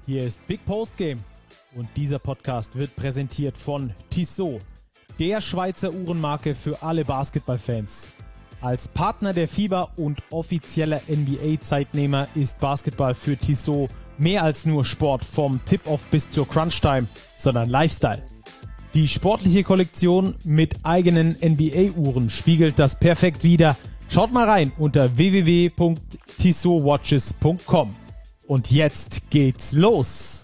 Hier ist Big Post Game und dieser Podcast wird präsentiert von Tissot, der Schweizer Uhrenmarke für alle Basketballfans. Als Partner der FIBA und offizieller NBA-Zeitnehmer ist Basketball für Tissot mehr als nur Sport vom Tip-Off bis zur Crunch-Time, sondern Lifestyle. Die sportliche Kollektion mit eigenen NBA-Uhren spiegelt das perfekt wider. Schaut mal rein unter www.tissotwatches.com. Und jetzt geht's los.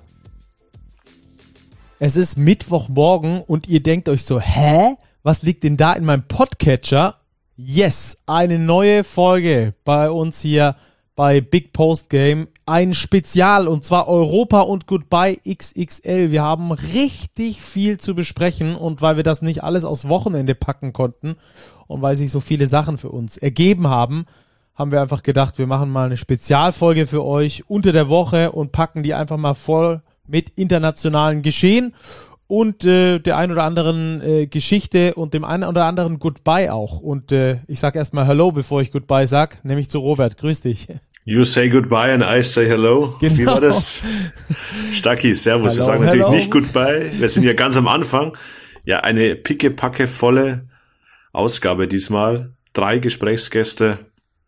Es ist Mittwochmorgen und ihr denkt euch so, hä? Was liegt denn da in meinem Podcatcher? Yes, eine neue Folge bei uns hier bei Big Post Game. Ein Spezial und zwar Europa und Goodbye XXL. Wir haben richtig viel zu besprechen und weil wir das nicht alles aufs Wochenende packen konnten und weil sich so viele Sachen für uns ergeben haben wir einfach gedacht, wir machen mal eine Spezialfolge für euch unter der Woche und packen die einfach mal voll mit internationalen Geschehen und der ein oder anderen Geschichte und dem einen oder anderen Goodbye auch. Und ich sag erstmal Hello, bevor ich Goodbye sag, nämlich zu Robert. Grüß dich. You say goodbye and I say hello. Genau. Wie war das? Stacki, servus. Hello, wir sagen natürlich hello. nicht goodbye. Wir sind ja ganz am Anfang. Ja, eine pickepacke volle Ausgabe diesmal. 3 Gesprächsgäste.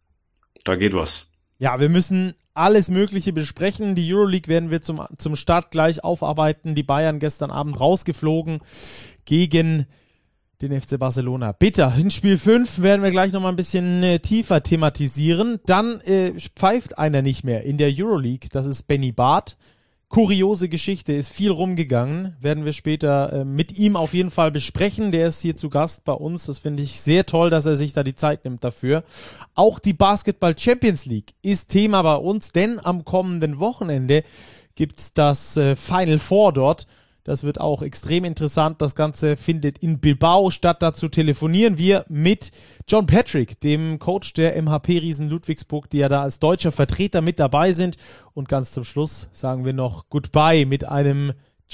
Da geht was. Ja, wir müssen alles Mögliche besprechen. Die Euroleague werden wir zum Start gleich aufarbeiten. Die Bayern gestern Abend rausgeflogen gegen den FC Barcelona. Bitter, in Spiel 5 werden wir gleich nochmal ein bisschen tiefer thematisieren. Dann pfeift einer nicht mehr in der Euroleague. Das ist Benny Barth. Kuriose Geschichte, ist viel rumgegangen. Werden wir später mit ihm auf jeden Fall besprechen. Der ist hier zu Gast bei uns. Das finde ich sehr toll, dass er sich da die Zeit nimmt dafür. Auch die Basketball Champions League ist Thema bei uns, denn am kommenden Wochenende gibt's das Final Four dort. Das wird auch extrem interessant. Das Ganze findet in Bilbao statt. Dazu telefonieren wir mit John Patrick, dem Coach der MHP-Riesen Ludwigsburg, die ja da als deutscher Vertreter mit dabei sind. Und ganz zum Schluss sagen wir noch Goodbye mit einem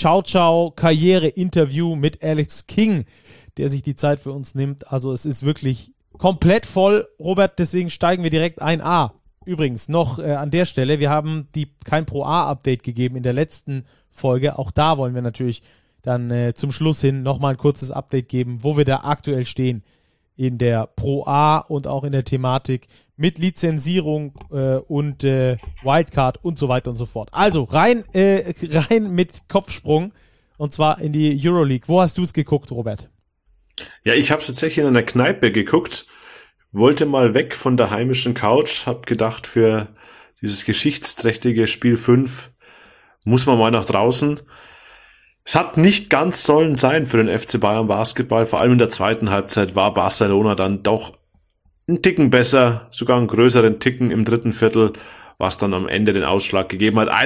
Ciao-Ciao-Karriere-Interview mit Alex King, der sich die Zeit für uns nimmt. Also es ist wirklich komplett voll. Robert, deswegen steigen wir direkt ein. Übrigens noch an der Stelle, wir haben kein Pro-A-Update gegeben in der letzten Folge. Auch da wollen wir natürlich dann zum Schluss hin nochmal ein kurzes Update geben, wo wir da aktuell stehen in der Pro A und auch in der Thematik mit Lizenzierung und Wildcard und so weiter und so fort. Also rein mit Kopfsprung und zwar in die Euroleague. Wo hast du es geguckt, Robert? Ja, ich habe es tatsächlich in einer Kneipe geguckt, wollte mal weg von der heimischen Couch, hab gedacht, für dieses geschichtsträchtige Spiel 5 muss man mal nach draußen. Es hat nicht ganz sollen sein für den FC Bayern Basketball. Vor allem in der zweiten Halbzeit war Barcelona dann doch einen Ticken besser, sogar einen größeren Ticken im dritten Viertel, was dann am Ende den Ausschlag gegeben hat.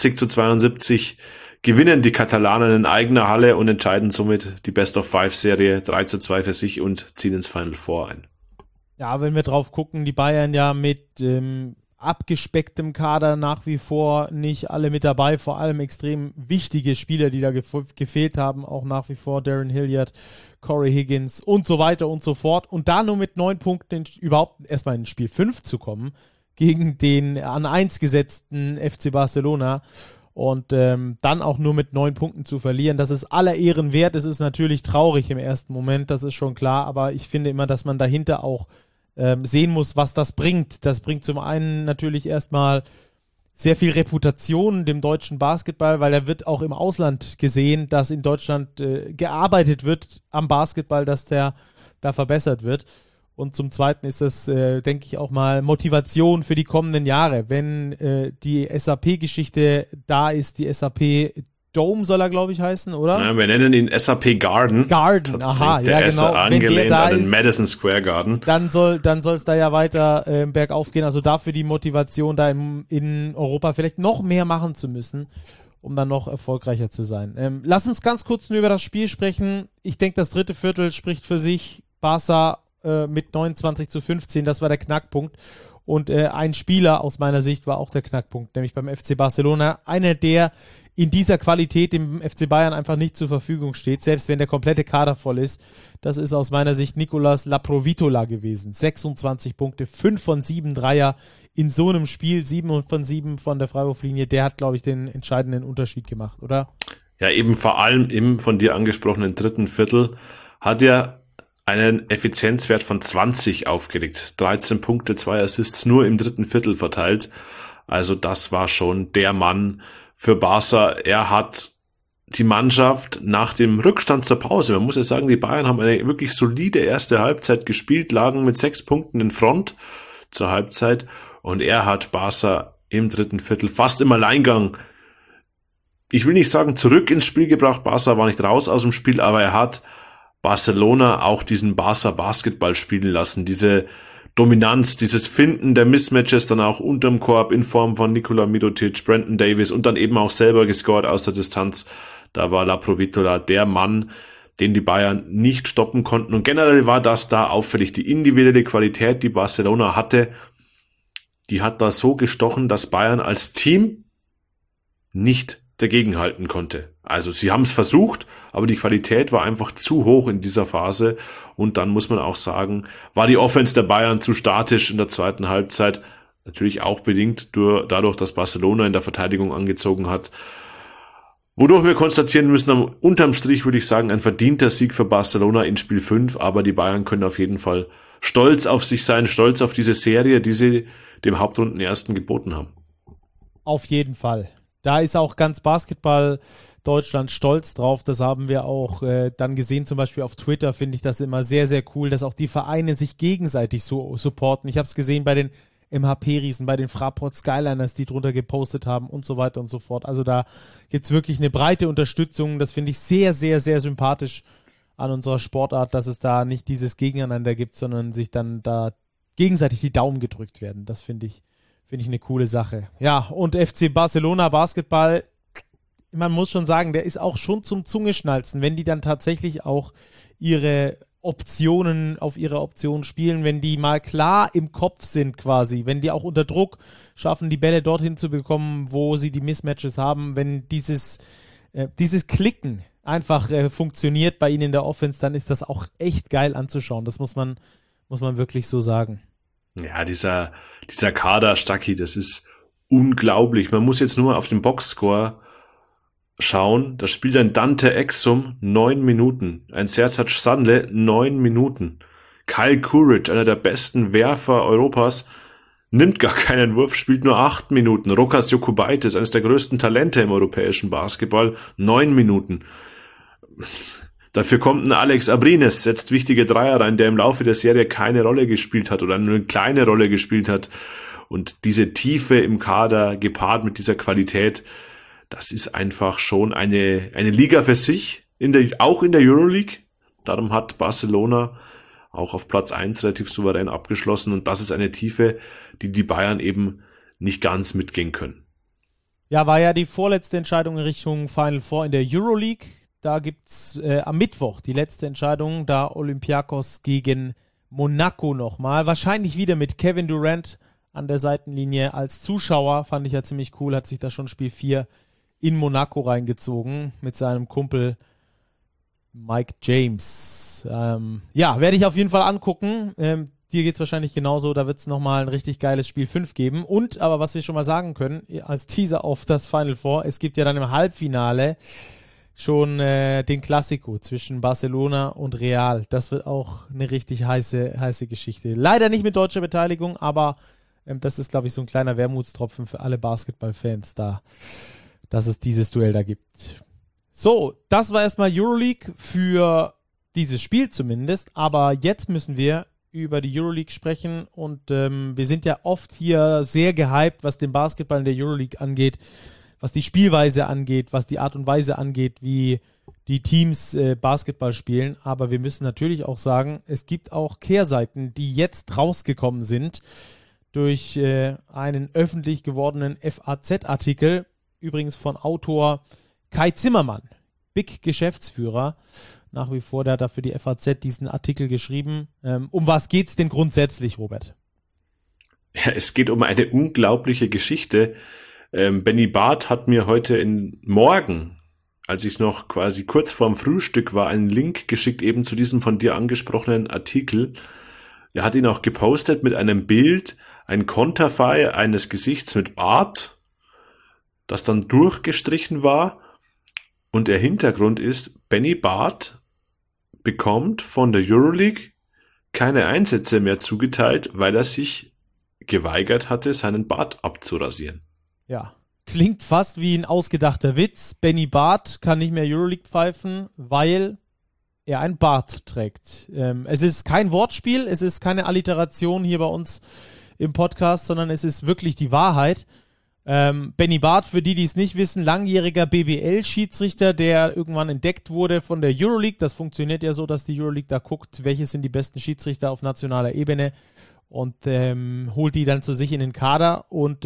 81-72 gewinnen die Katalanen in eigener Halle und entscheiden somit die Best-of-5-Serie 3-2 für sich und ziehen ins Final Four ein. Ja, wenn wir drauf gucken, die Bayern ja mit abgespecktem Kader nach wie vor nicht alle mit dabei, vor allem extrem wichtige Spieler, die da gefehlt haben, auch nach wie vor Darren Hilliard, Corey Higgins und so weiter und so fort und da nur mit 9 Punkten überhaupt erstmal in Spiel 5 zu kommen gegen den an 1 gesetzten FC Barcelona und dann auch nur mit 9 Punkten zu verlieren, das ist aller Ehren wert, es ist natürlich traurig im ersten Moment, das ist schon klar, aber ich finde immer, dass man dahinter auch sehen muss, was das bringt. Das bringt zum einen natürlich erstmal sehr viel Reputation dem deutschen Basketball, weil er wird auch im Ausland gesehen, dass in Deutschland gearbeitet wird am Basketball, dass der da verbessert wird. Und zum Zweiten ist das, denke ich, auch mal Motivation für die kommenden Jahre. Wenn die SAP-Geschichte da ist, die SAP Dome soll er, glaube ich, heißen, oder? Ja, wir nennen ihn SAP Garden. Garden, aha, der ja genau. Angelehnt an den Madison Square Garden. Dann soll es da ja weiter bergauf gehen. Also dafür die Motivation, da in Europa vielleicht noch mehr machen zu müssen, um dann noch erfolgreicher zu sein. Lass uns ganz kurz nur über das Spiel sprechen. Ich denke, das dritte Viertel spricht für sich. Barca mit 29-15, das war der Knackpunkt. Und ein Spieler aus meiner Sicht war auch der Knackpunkt, nämlich beim FC Barcelona. Einer, der in dieser Qualität dem FC Bayern einfach nicht zur Verfügung steht, selbst wenn der komplette Kader voll ist. Das ist aus meiner Sicht Nicolas Laprovitola gewesen. 26 Punkte, 5 von 7 Dreier in so einem Spiel, 7 von 7 von der Freiwurflinie. Der hat, glaube ich, den entscheidenden Unterschied gemacht, oder? Ja, eben vor allem im von dir angesprochenen dritten Viertel hat er einen Effizienzwert von 20 aufgelegt. 13 Punkte, 2 Assists nur im dritten Viertel verteilt. Also das war schon der Mann für Barca. Er hat die Mannschaft nach dem Rückstand zur Pause, man muss ja sagen, die Bayern haben eine wirklich solide erste Halbzeit gespielt, lagen mit 6 Punkten in Front zur Halbzeit und er hat Barca im dritten Viertel fast im Alleingang, ich will nicht sagen zurück ins Spiel gebracht, Barca war nicht raus aus dem Spiel, aber er hat Barcelona auch diesen Barca Basketball spielen lassen, diese Dominanz, dieses Finden der Mismatches dann auch unterm Korb in Form von Nikola Mirotic, Brandon Davis und dann eben auch selber gescored aus der Distanz. Da war Laprovitola der Mann, den die Bayern nicht stoppen konnten. Und generell war das da auffällig. Die individuelle Qualität, die Barcelona hatte, die hat da so gestochen, dass Bayern als Team nicht dagegenhalten konnte. Also sie haben es versucht, aber die Qualität war einfach zu hoch in dieser Phase und dann muss man auch sagen, war die Offense der Bayern zu statisch in der zweiten Halbzeit, natürlich auch bedingt dadurch, dass Barcelona in der Verteidigung angezogen hat. Wodurch wir konstatieren müssen, unterm Strich würde ich sagen, ein verdienter Sieg für Barcelona in Spiel 5, aber die Bayern können auf jeden Fall stolz auf sich sein, stolz auf diese Serie, die sie dem Hauptrundenersten geboten haben. Auf jeden Fall. Da ist auch ganz Basketball Deutschland stolz drauf. Das haben wir auch dann gesehen, zum Beispiel auf Twitter finde ich das immer sehr, sehr cool, dass auch die Vereine sich gegenseitig so supporten. Ich habe es gesehen bei den MHP-Riesen, bei den Fraport Skyliners, die drunter gepostet haben und so weiter und so fort. Also da gibt es wirklich eine breite Unterstützung. Das finde ich sehr, sehr, sehr sympathisch an unserer Sportart, dass es da nicht dieses Gegeneinander gibt, sondern sich dann da gegenseitig die Daumen gedrückt werden. Das finde ich eine coole Sache. Ja, und FC Barcelona Basketball, man muss schon sagen, der ist auch schon zum Zungeschnalzen, wenn die dann tatsächlich auch auf ihre Optionen spielen, wenn die mal klar im Kopf sind quasi, wenn die auch unter Druck schaffen, die Bälle dorthin zu bekommen, wo sie die Mismatches haben, wenn dieses Klicken einfach funktioniert bei ihnen in der Offense, dann ist das auch echt geil anzuschauen. Das muss man wirklich so sagen. Ja, dieser Kader, Stuckey, das ist unglaublich. Man muss jetzt nur auf den Boxscore schauen. Da spielt ein Dante Exum 9 Minuten. Ein Sertac Sanle 9 Minuten. Kyle Courage, einer der besten Werfer Europas, nimmt gar keinen Wurf, spielt nur 8 Minuten. Rokas Jokubaitis, eines der größten Talente im europäischen Basketball, 9 Minuten. Dafür kommt ein Alex Abrines, setzt wichtige Dreier rein, der im Laufe der Serie keine Rolle gespielt hat oder nur eine kleine Rolle gespielt hat. Und diese Tiefe im Kader gepaart mit dieser Qualität, das ist einfach schon eine Liga für sich, auch in der Euroleague. Darum hat Barcelona auch auf Platz 1 relativ souverän abgeschlossen. Und das ist eine Tiefe, die Bayern eben nicht ganz mitgehen können. Ja, war ja die vorletzte Entscheidung in Richtung Final Four in der Euroleague. Da gibt's am Mittwoch die letzte Entscheidung, da Olympiakos gegen Monaco nochmal. Wahrscheinlich wieder mit Kevin Durant an der Seitenlinie als Zuschauer. Fand ich ja ziemlich cool, hat sich da schon Spiel 4 in Monaco reingezogen mit seinem Kumpel Mike James. Werde ich auf jeden Fall angucken. Dir geht's wahrscheinlich genauso. Da wird's nochmal ein richtig geiles Spiel 5 geben. Und, aber was wir schon mal sagen können, als Teaser auf das Final Four, es gibt ja dann im Halbfinale schon den Klassiko zwischen Barcelona und Real. Das wird auch eine richtig heiße Geschichte. Leider nicht mit deutscher Beteiligung, aber das ist, glaube ich, so ein kleiner Wermutstropfen für alle Basketballfans da, dass es dieses Duell da gibt. So, das war erstmal Euroleague für dieses Spiel zumindest, aber jetzt müssen wir über die Euroleague sprechen und wir sind ja oft hier sehr gehypt, was den Basketball in der Euroleague angeht, was die Spielweise angeht, was die Art und Weise angeht, wie die Teams Basketball spielen, aber wir müssen natürlich auch sagen, es gibt auch Kehrseiten, die jetzt rausgekommen sind durch einen öffentlich gewordenen FAZ-Artikel, übrigens von Autor Kai Zimmermann, Big Geschäftsführer, nach wie vor, der hat da für die FAZ diesen Artikel geschrieben. Um was geht's denn grundsätzlich, Robert? Ja, es geht um eine unglaubliche Geschichte. Benny Barth hat mir heute morgen, als ich noch quasi kurz vorm Frühstück war, einen Link geschickt eben zu diesem von dir angesprochenen Artikel. Er hat ihn auch gepostet mit einem Bild, ein Konterfei eines Gesichts mit Bart, das dann durchgestrichen war. Und der Hintergrund ist, Benny Barth bekommt von der Euroleague keine Einsätze mehr zugeteilt, weil er sich geweigert hatte, seinen Bart abzurasieren. Ja, klingt fast wie ein ausgedachter Witz. Benny Barth kann nicht mehr Euroleague pfeifen, weil er einen Bart trägt. Es ist kein Wortspiel, es ist keine Alliteration hier bei uns im Podcast, sondern es ist wirklich die Wahrheit. Benny Barth, für die es nicht wissen, langjähriger BBL-Schiedsrichter, der irgendwann entdeckt wurde von der Euroleague. Das funktioniert ja so, dass die Euroleague da guckt, welche sind die besten Schiedsrichter auf nationaler Ebene und holt die dann zu sich in den Kader. Und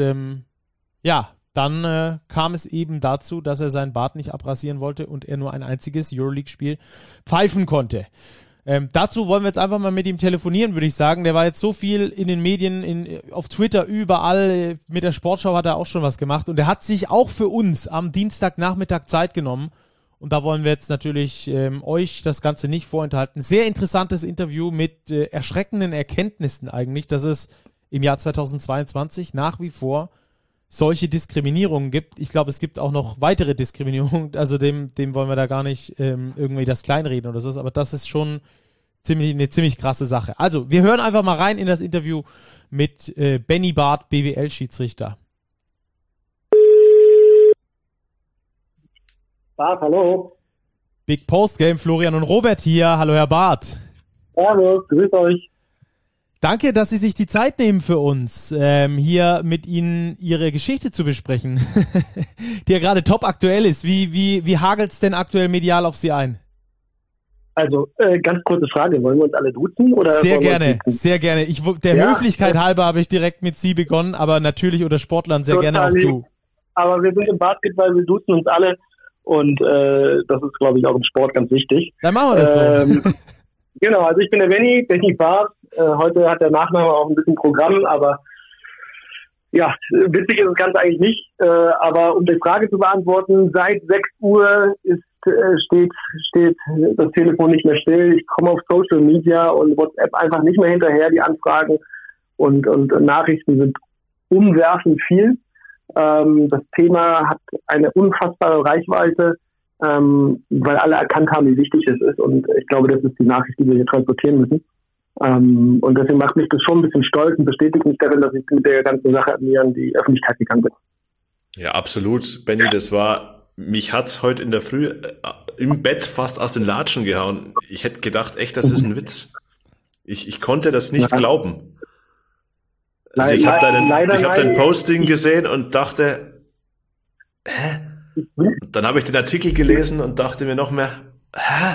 dann kam es eben dazu, dass er seinen Bart nicht abrasieren wollte und er nur ein einziges Euroleague-Spiel pfeifen konnte. Dazu wollen wir jetzt einfach mal mit ihm telefonieren, würde ich sagen. Der war jetzt so viel in den Medien, auf Twitter, überall. Mit der Sportschau hat er auch schon was gemacht. Und er hat sich auch für uns am Dienstagnachmittag Zeit genommen. Und da wollen wir jetzt natürlich euch das Ganze nicht vorenthalten. Sehr interessantes Interview mit erschreckenden Erkenntnissen eigentlich, dass es im Jahr 2022 nach wie vor solche Diskriminierungen gibt. Ich glaube, es gibt auch noch weitere Diskriminierungen, also dem wollen wir da gar nicht irgendwie das kleinreden oder so, aber das ist schon eine ziemlich krasse Sache. Also, wir hören einfach mal rein in das Interview mit Benny Barth, BBL-Schiedsrichter. Barth, hallo. Big Post Game, Florian und Robert hier. Hallo, Herr Barth. Hallo, grüß euch. Danke, dass Sie sich die Zeit nehmen für uns, hier mit Ihnen Ihre Geschichte zu besprechen, die ja gerade top aktuell ist. Wie hagelt es denn aktuell medial auf Sie ein? Also, ganz kurze Frage, wollen wir uns alle duzen? Oder sehr gerne, sehr gerne. Höflichkeit halber habe ich direkt mit Sie begonnen, aber natürlich unter Sportlern sehr gerne auch du. Aber wir sind im Basketball, wir duzen uns alle und das ist, glaube ich, auch im Sport ganz wichtig. Dann machen wir das so. Genau, also ich bin der Benny Barth. Heute hat der Nachname auch ein bisschen Programm, aber ja, witzig ist das Ganze eigentlich nicht. Aber um die Frage zu beantworten, seit 6 Uhr steht das Telefon nicht mehr still. Ich komme auf Social Media und WhatsApp einfach nicht mehr hinterher, die Anfragen und Nachrichten sind umwerfend viel. Das Thema hat eine unfassbare Reichweite, weil alle erkannt haben, wie wichtig es ist. Und ich glaube, das ist die Nachricht, die wir hier transportieren müssen. Und deswegen macht mich das schon ein bisschen stolz und bestätigt mich darin, dass ich mit der ganzen Sache an die Öffentlichkeit gegangen bin. Ja, absolut, Benny, mich hat's heute in der Früh im Bett fast aus den Latschen gehauen. Ich hätte gedacht, echt, das ist ein Witz. Ich konnte das nicht glauben. Also ich habe dein Posting gesehen und dachte, hä? Dann habe ich den Artikel gelesen und dachte mir noch mehr, hä?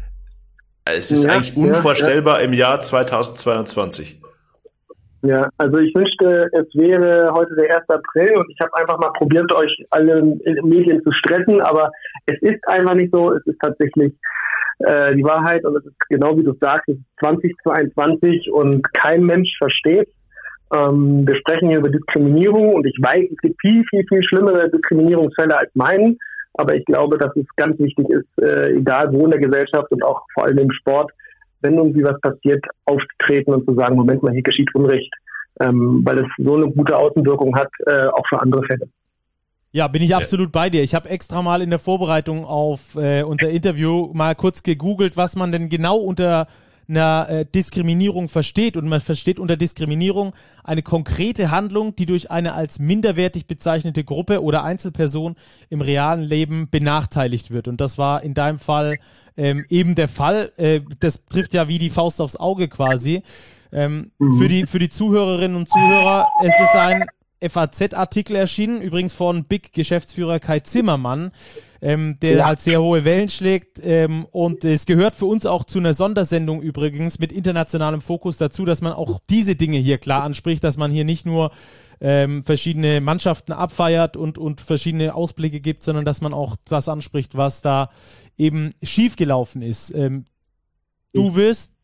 Es ist eigentlich unvorstellbar im Jahr 2022. Ja, also ich wünschte, es wäre heute der 1. April und ich habe einfach mal probiert, euch alle Medien zu stressen, aber es ist einfach nicht so. Es ist tatsächlich die Wahrheit und es ist genau wie du sagst, es ist 2022 und kein Mensch versteht. Wir sprechen hier über Diskriminierung und ich weiß, es gibt viel, viel, viel schlimmere Diskriminierungsfälle als meinen, aber ich glaube, dass es ganz wichtig ist, egal wo in der Gesellschaft und auch vor allem im Sport, wenn irgendwie was passiert, aufzutreten und zu sagen, Moment mal, hier geschieht Unrecht, weil es so eine gute Außenwirkung hat, auch für andere Fälle. Ja, bin ich absolut bei dir. Ich habe extra mal in der Vorbereitung auf unser Interview mal kurz gegoogelt, was man denn genau unter einer Diskriminierung versteht. Und man versteht unter Diskriminierung eine konkrete Handlung, die durch eine als minderwertig bezeichnete Gruppe oder Einzelperson im realen Leben benachteiligt wird. Und das war in deinem Fall eben der Fall. Das trifft ja wie die Faust aufs Auge quasi. Für die Zuhörerinnen und Zuhörer, es ist ein FAZ-Artikel erschienen, übrigens von Big-Geschäftsführer Kai Zimmermann, der halt sehr hohe Wellen schlägt, und es gehört für uns auch zu einer Sondersendung übrigens mit internationalem Fokus dazu, dass man auch diese Dinge hier klar anspricht, dass man hier nicht nur verschiedene Mannschaften abfeiert und verschiedene Ausblicke gibt, sondern dass man auch das anspricht, was da eben schiefgelaufen ist. Du wirst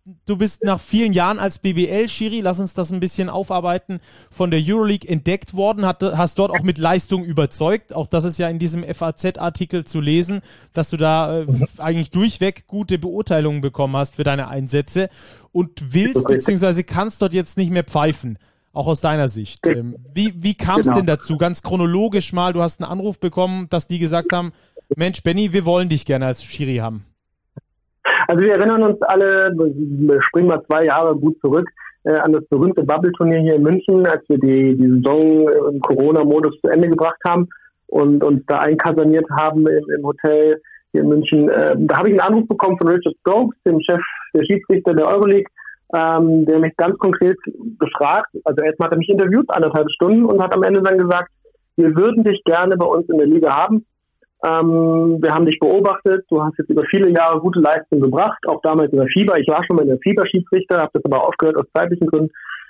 du bist nach vielen Jahren als BBL-Schiri, lass uns das ein bisschen aufarbeiten, von der Euroleague entdeckt worden, hast dort auch mit Leistung überzeugt. Auch das ist ja in diesem FAZ-Artikel zu lesen, dass du da eigentlich durchweg gute Beurteilungen bekommen hast für deine Einsätze und willst bzw. kannst dort jetzt nicht mehr pfeifen, auch aus deiner Sicht. Wie kam es denn dazu? Ganz chronologisch mal, du hast einen Anruf bekommen, dass die gesagt haben, Mensch, Benny, wir wollen dich gerne als Schiri haben. Also wir erinnern uns alle, wir springen mal 2 Jahre gut zurück, an das berühmte Bubble-Turnier hier in München, als wir die Saison im Corona-Modus zu Ende gebracht haben und uns da einkaserniert haben im Hotel hier in München. Da habe ich einen Anruf bekommen von Richard Stokes, dem Chef der Schiedsrichter der Euroleague, der mich ganz konkret gefragt, also erstmal hat er mich interviewt, 1,5 Stunden, und hat am Ende dann gesagt, wir würden dich gerne bei uns in der Liga haben. Wir haben dich beobachtet, du hast jetzt über viele Jahre gute Leistungen gebracht, auch damals in der FIBA. Ich war schon mal in der FIBA-Schiedsrichter, habe das aber aufgehört aus zeitlichen Gründen.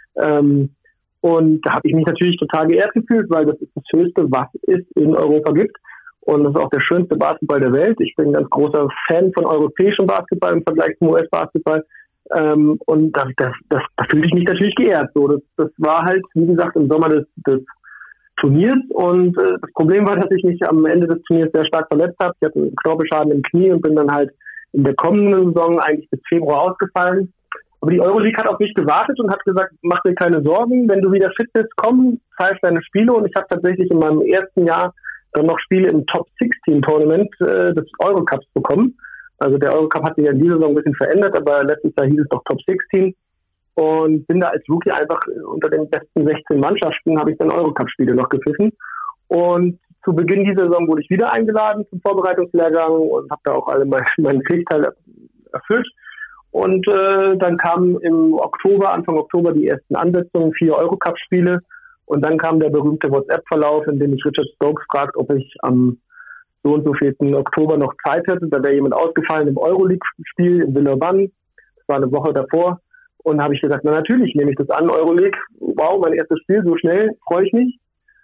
Und da habe ich mich natürlich total geehrt gefühlt, weil das ist das Höchste, was es in Europa gibt. Und das ist auch der schönste Basketball der Welt. Ich bin ein ganz großer Fan von europäischem Basketball im Vergleich zum US-Basketball. Und da fühlte ich mich natürlich geehrt. So, das war halt, wie gesagt, im Sommer des Turniers, und das Problem war, dass ich mich am Ende des Turniers sehr stark verletzt habe. Ich hatte einen Knorpelschaden im Knie und bin dann halt in der kommenden Saison eigentlich bis Februar ausgefallen. Aber die Euroleague hat auf mich gewartet und hat gesagt, mach dir keine Sorgen, wenn du wieder fit bist, komm, pfeif deine Spiele. Und ich habe tatsächlich in meinem ersten Jahr dann noch Spiele im Top 16 Tournament des Eurocups bekommen. Also der Eurocup hat sich ja in dieser Saison ein bisschen verändert, aber letztes Jahr hieß es doch Top 16. Und bin da als Rookie einfach unter den besten 16 Mannschaften, habe ich dann Eurocup-Spiele noch gepfiffen. Und zu Beginn dieser Saison wurde ich wieder eingeladen zum Vorbereitungslehrgang und habe da auch alle meinen Pflichtteil erfüllt. Und dann kamen Anfang Oktober die ersten Ansetzungen, 4 Eurocup-Spiele. Und dann kam der berühmte WhatsApp-Verlauf, in dem mich Richard Stokes fragt, ob ich am so und so 4. Oktober noch Zeit hätte. Da wäre jemand ausgefallen im Euroleague-Spiel in Villeurbanne. Das war eine Woche davor. Und habe ich gesagt, na natürlich nehme ich das an, Euroleague, wow, mein erstes Spiel, so schnell, freue ich mich.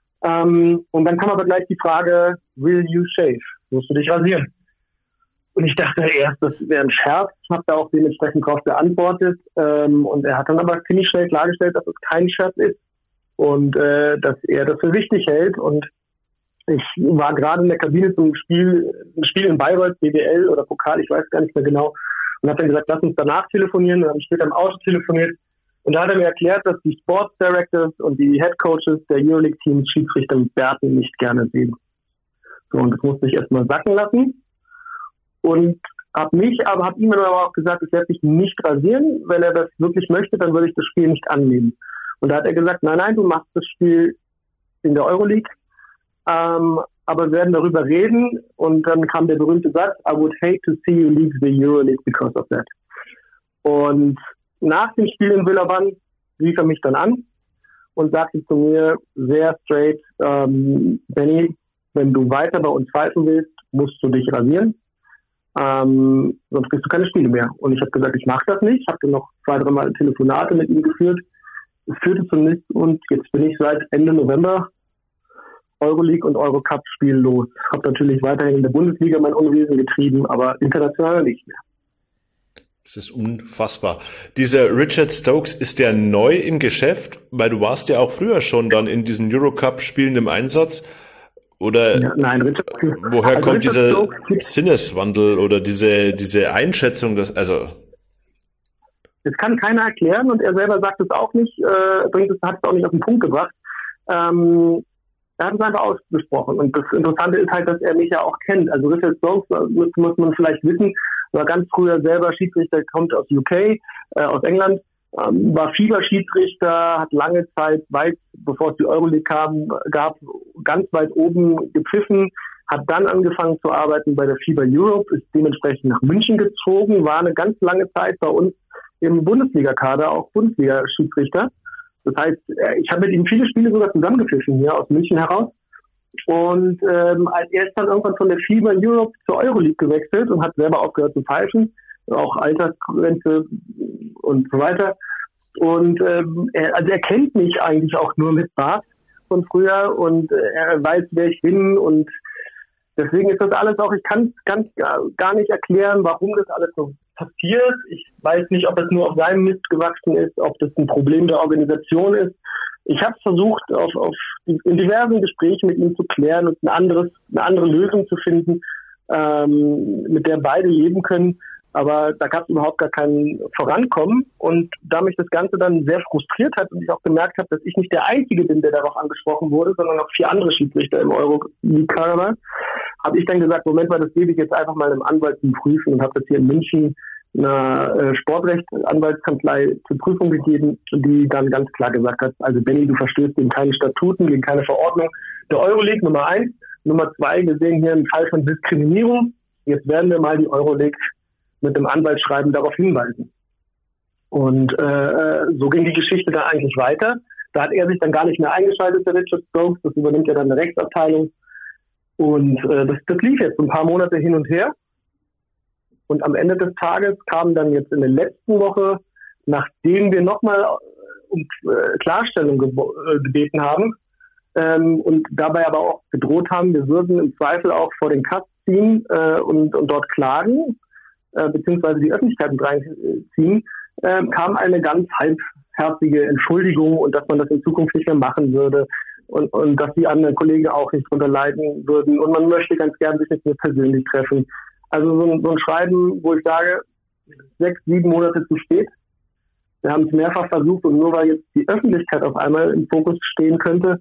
Und dann kam aber gleich die Frage, will you shave? Musst du dich rasieren? Und ich dachte erst, das wäre ein Scherz, habe da auch dementsprechend drauf geantwortet. Und er hat dann aber ziemlich schnell klargestellt, dass es kein Scherz ist und dass er das für wichtig hält. Und ich war gerade in der Kabine zum Spiel in Bayreuth, BBL oder Pokal, ich weiß gar nicht mehr genau, und hat dann gesagt, lass uns danach telefonieren. Dann habe ich später im Auto telefoniert. Und da hat er mir erklärt, dass die Sports Directors und die Head Coaches der Euroleague-Teams Schiedsrichter mit Bärten nicht gerne sehen. So, und das musste ich erstmal sacken lassen. Und habe ihm aber auch gesagt, ich werde mich nicht rasieren. Wenn er das wirklich möchte, dann würde ich das Spiel nicht annehmen. Und da hat er gesagt, nein, du machst das Spiel in der Euroleague. Aber wir werden darüber reden, und dann kam der berühmte Satz, I would hate to see you leave the Euroleague because of that. Und nach dem Spiel in Villeurbanne rief er mich dann an und sagte zu mir sehr straight, Benny, wenn du weiter bei uns pfeifen willst, musst du dich rasieren, sonst kriegst du keine Spiele mehr. Und ich habe gesagt, ich mache das nicht. Ich habe dann noch 2-3 Mal Telefonate mit ihm geführt. Es führte zu nichts, und jetzt bin ich seit Ende November Euroleague und Eurocup-Spiel los. Habe natürlich weiterhin in der Bundesliga mein Unwesen getrieben, aber international nicht mehr. Das ist unfassbar. Dieser Richard Stokes, ist der neu im Geschäft? Weil du warst ja auch früher schon dann in diesen Eurocup-Spielen im Einsatz. Oder ja, nein, woher kommt dieser Sinneswandel oder diese Einschätzung? Das kann keiner erklären, und er selber sagt es auch nicht, hat es auch nicht auf den Punkt gebracht. Er hat es einfach ausgesprochen. Und das Interessante ist halt, dass er mich ja auch kennt. Also Richard Stokes, muss man vielleicht wissen, war ganz früher selber Schiedsrichter, kommt aus UK, aus England, war FIBA-Schiedsrichter, hat lange Zeit, weit bevor es die Euroleague gab, ganz weit oben gepfiffen, hat dann angefangen zu arbeiten bei der FIBA Europe, ist dementsprechend nach München gezogen, war eine ganz lange Zeit bei uns im Bundesliga-Kader, auch Bundesliga-Schiedsrichter. Das heißt, ich habe mit ihm viele Spiele sogar zusammengepfiffen, hier aus München heraus. Und er ist dann irgendwann von der FIBA Europe zur Euroleague gewechselt und hat selber aufgehört zu pfeifen, auch Altersgrenze und so weiter. Und er kennt mich eigentlich auch nur mit Bart von früher, und er weiß, wer ich bin, und deswegen ist das alles auch, ich kann es gar nicht erklären, warum das alles so passiert. Ich weiß nicht, ob es nur auf seinem Mist gewachsen ist, ob das ein Problem der Organisation ist. Ich habe es versucht, in diversen Gesprächen mit ihm zu klären und eine andere Lösung zu finden, mit der beide leben können. Aber da gab es überhaupt gar kein Vorankommen. Und da mich das Ganze dann sehr frustriert hat und ich auch gemerkt habe, dass ich nicht der Einzige bin, der darauf angesprochen wurde, sondern auch 4 andere Schiedsrichter im Euroleague-Kader, habe ich dann gesagt, Moment mal, das gebe ich jetzt einfach mal einem Anwalt zum Prüfen und habe das hier in München einer Sportrechtsanwaltskanzlei zur Prüfung gegeben, die dann ganz klar gesagt hat, also Benny, du verstößt gegen keine Statuten, gegen keine Verordnung der Euroleague, Nummer 1. Nummer 2, wir sehen hier einen Fall von Diskriminierung. Jetzt werden wir mal die Euroleague mit dem Anwaltsschreiben darauf hinweisen. Und so ging die Geschichte da eigentlich weiter. Da hat er sich dann gar nicht mehr eingeschaltet, der Richard Stokes. Das übernimmt ja dann eine Rechtsabteilung. Und das lief jetzt ein paar Monate hin und her. Und am Ende des Tages kam dann jetzt in der letzten Woche, nachdem wir nochmal um Klarstellung gebeten haben und dabei aber auch gedroht haben, wir würden im Zweifel auch vor den Kass ziehen und dort klagen, beziehungsweise die Öffentlichkeit mit reinziehen, kam eine ganz halbherzige Entschuldigung und dass man das in Zukunft nicht mehr machen würde und dass die anderen Kollegen auch nicht drunter leiden würden und man möchte ganz gern sich nicht mehr persönlich treffen. Also so ein Schreiben, wo ich sage, 6, 7 Monate zu spät. Wir haben es mehrfach versucht und nur weil jetzt die Öffentlichkeit auf einmal im Fokus stehen könnte,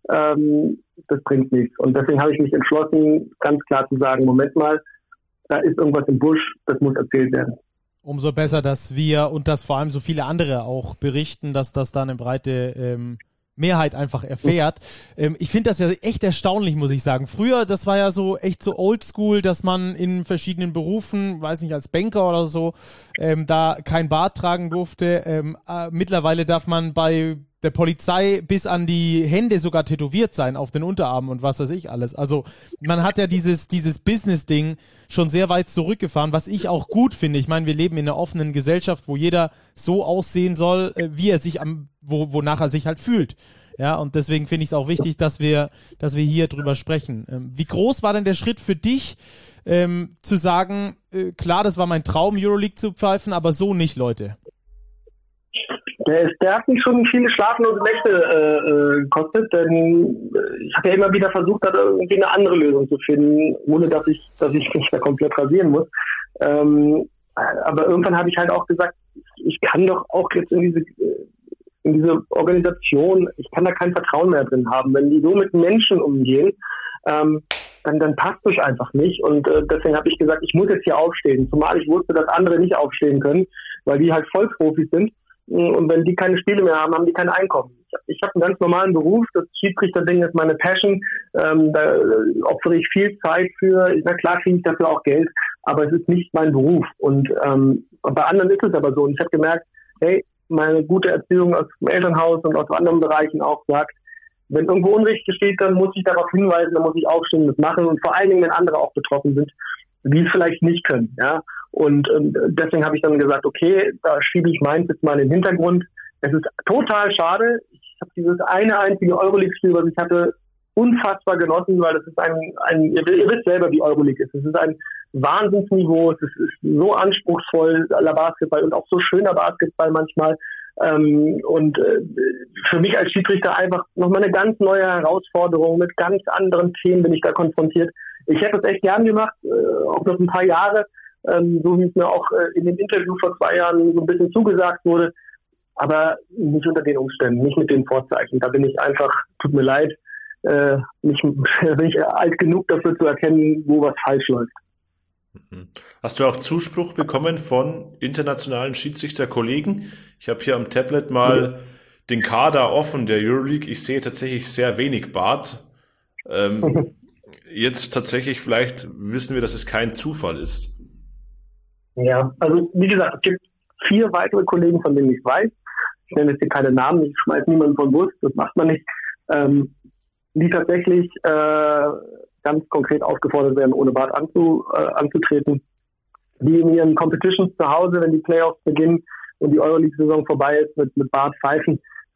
das bringt nichts. Und deswegen habe ich mich entschlossen, ganz klar zu sagen, Moment mal, da ist irgendwas im Busch, das muss erzählt werden. Umso besser, dass wir und dass vor allem so viele andere auch berichten, dass das dann eine breite Mehrheit einfach erfährt. Ich finde das ja echt erstaunlich, muss ich sagen. Früher, das war ja so echt so oldschool, dass man in verschiedenen Berufen, weiß nicht, als Banker oder so, da kein Bart tragen durfte. Mittlerweile darf man bei der Polizei bis an die Hände sogar tätowiert sein, auf den Unterarmen und was weiß ich alles. Also man hat ja dieses Business-Ding schon sehr weit zurückgefahren, was ich auch gut finde. Ich meine, wir leben in einer offenen Gesellschaft, wo jeder so aussehen soll, wie er sich wonach er sich halt fühlt. Ja, und deswegen finde ich es auch wichtig, dass wir hier drüber sprechen. Wie groß war denn der Schritt für dich, zu sagen, klar, das war mein Traum, Euroleague zu pfeifen, aber so nicht, Leute? Der hat mich schon viele schlaflose Nächte gekostet, denn ich habe ja immer wieder versucht, da irgendwie eine andere Lösung zu finden, ohne dass ich mich da komplett rasieren muss. Aber irgendwann habe ich halt auch gesagt, ich kann doch auch jetzt in diese Organisation, ich kann da kein Vertrauen mehr drin haben. Wenn die so mit Menschen umgehen, dann passt das einfach nicht. Und deswegen habe ich gesagt, ich muss jetzt hier aufstehen. Zumal ich wusste, dass andere nicht aufstehen können, weil die halt Vollprofis sind. Und wenn die keine Spiele mehr haben, haben die kein Einkommen. Ich habe einen ganz normalen Beruf, das Schiedsrichter-Ding ist meine Passion, da opfere ich viel Zeit für, na klar kriege ich dafür auch Geld, aber es ist nicht mein Beruf. Und bei anderen ist es aber so. Und ich habe gemerkt, hey, meine gute Erziehung aus dem Elternhaus und aus anderen Bereichen auch sagt, wenn irgendwo Unrecht geschieht, dann muss ich darauf hinweisen, dann muss ich aufstehen und das machen. Und vor allen Dingen, wenn andere auch betroffen sind, die es vielleicht nicht können, ja. Und deswegen habe ich dann gesagt, okay, da schiebe ich meins jetzt mal in den Hintergrund. Es ist total schade. Ich habe dieses eine einzige Euroleague-Spiel, was ich hatte, unfassbar genossen, weil das ist ihr wisst selber, wie Euroleague ist. Es ist ein Wahnsinnsniveau, es ist so anspruchsvoll, aller Basketball und auch so schöner Basketball manchmal. Und für mich als Schiedsrichter einfach nochmal eine ganz neue Herausforderung, mit ganz anderen Themen bin ich da konfrontiert. Ich hätte es echt gern gemacht, auch noch ein paar Jahre, so wie es mir auch in dem Interview vor 2 Jahren so ein bisschen zugesagt wurde, aber nicht unter den Umständen, nicht mit den Vorzeichen. Da bin ich einfach, tut mir leid, bin ich alt genug dafür zu erkennen, wo was falsch läuft. Hast du auch Zuspruch bekommen von internationalen Schiedsrichterkollegen? Ich habe hier am Tablet mal den Kader offen der Euroleague. Ich sehe tatsächlich sehr wenig Bart. Jetzt tatsächlich, vielleicht wissen wir, dass es kein Zufall ist. Ja, also wie gesagt, es gibt 4 weitere Kollegen, von denen ich weiß. Ich nenne jetzt hier keine Namen, ich schmeiße niemanden vom Bus, das macht man nicht. Die tatsächlich ganz konkret aufgefordert werden, ohne Bart anzutreten. Die in ihren Competitions zu Hause, wenn die Playoffs beginnen und die Euroleague-Saison vorbei ist, mit Bart pfeifen.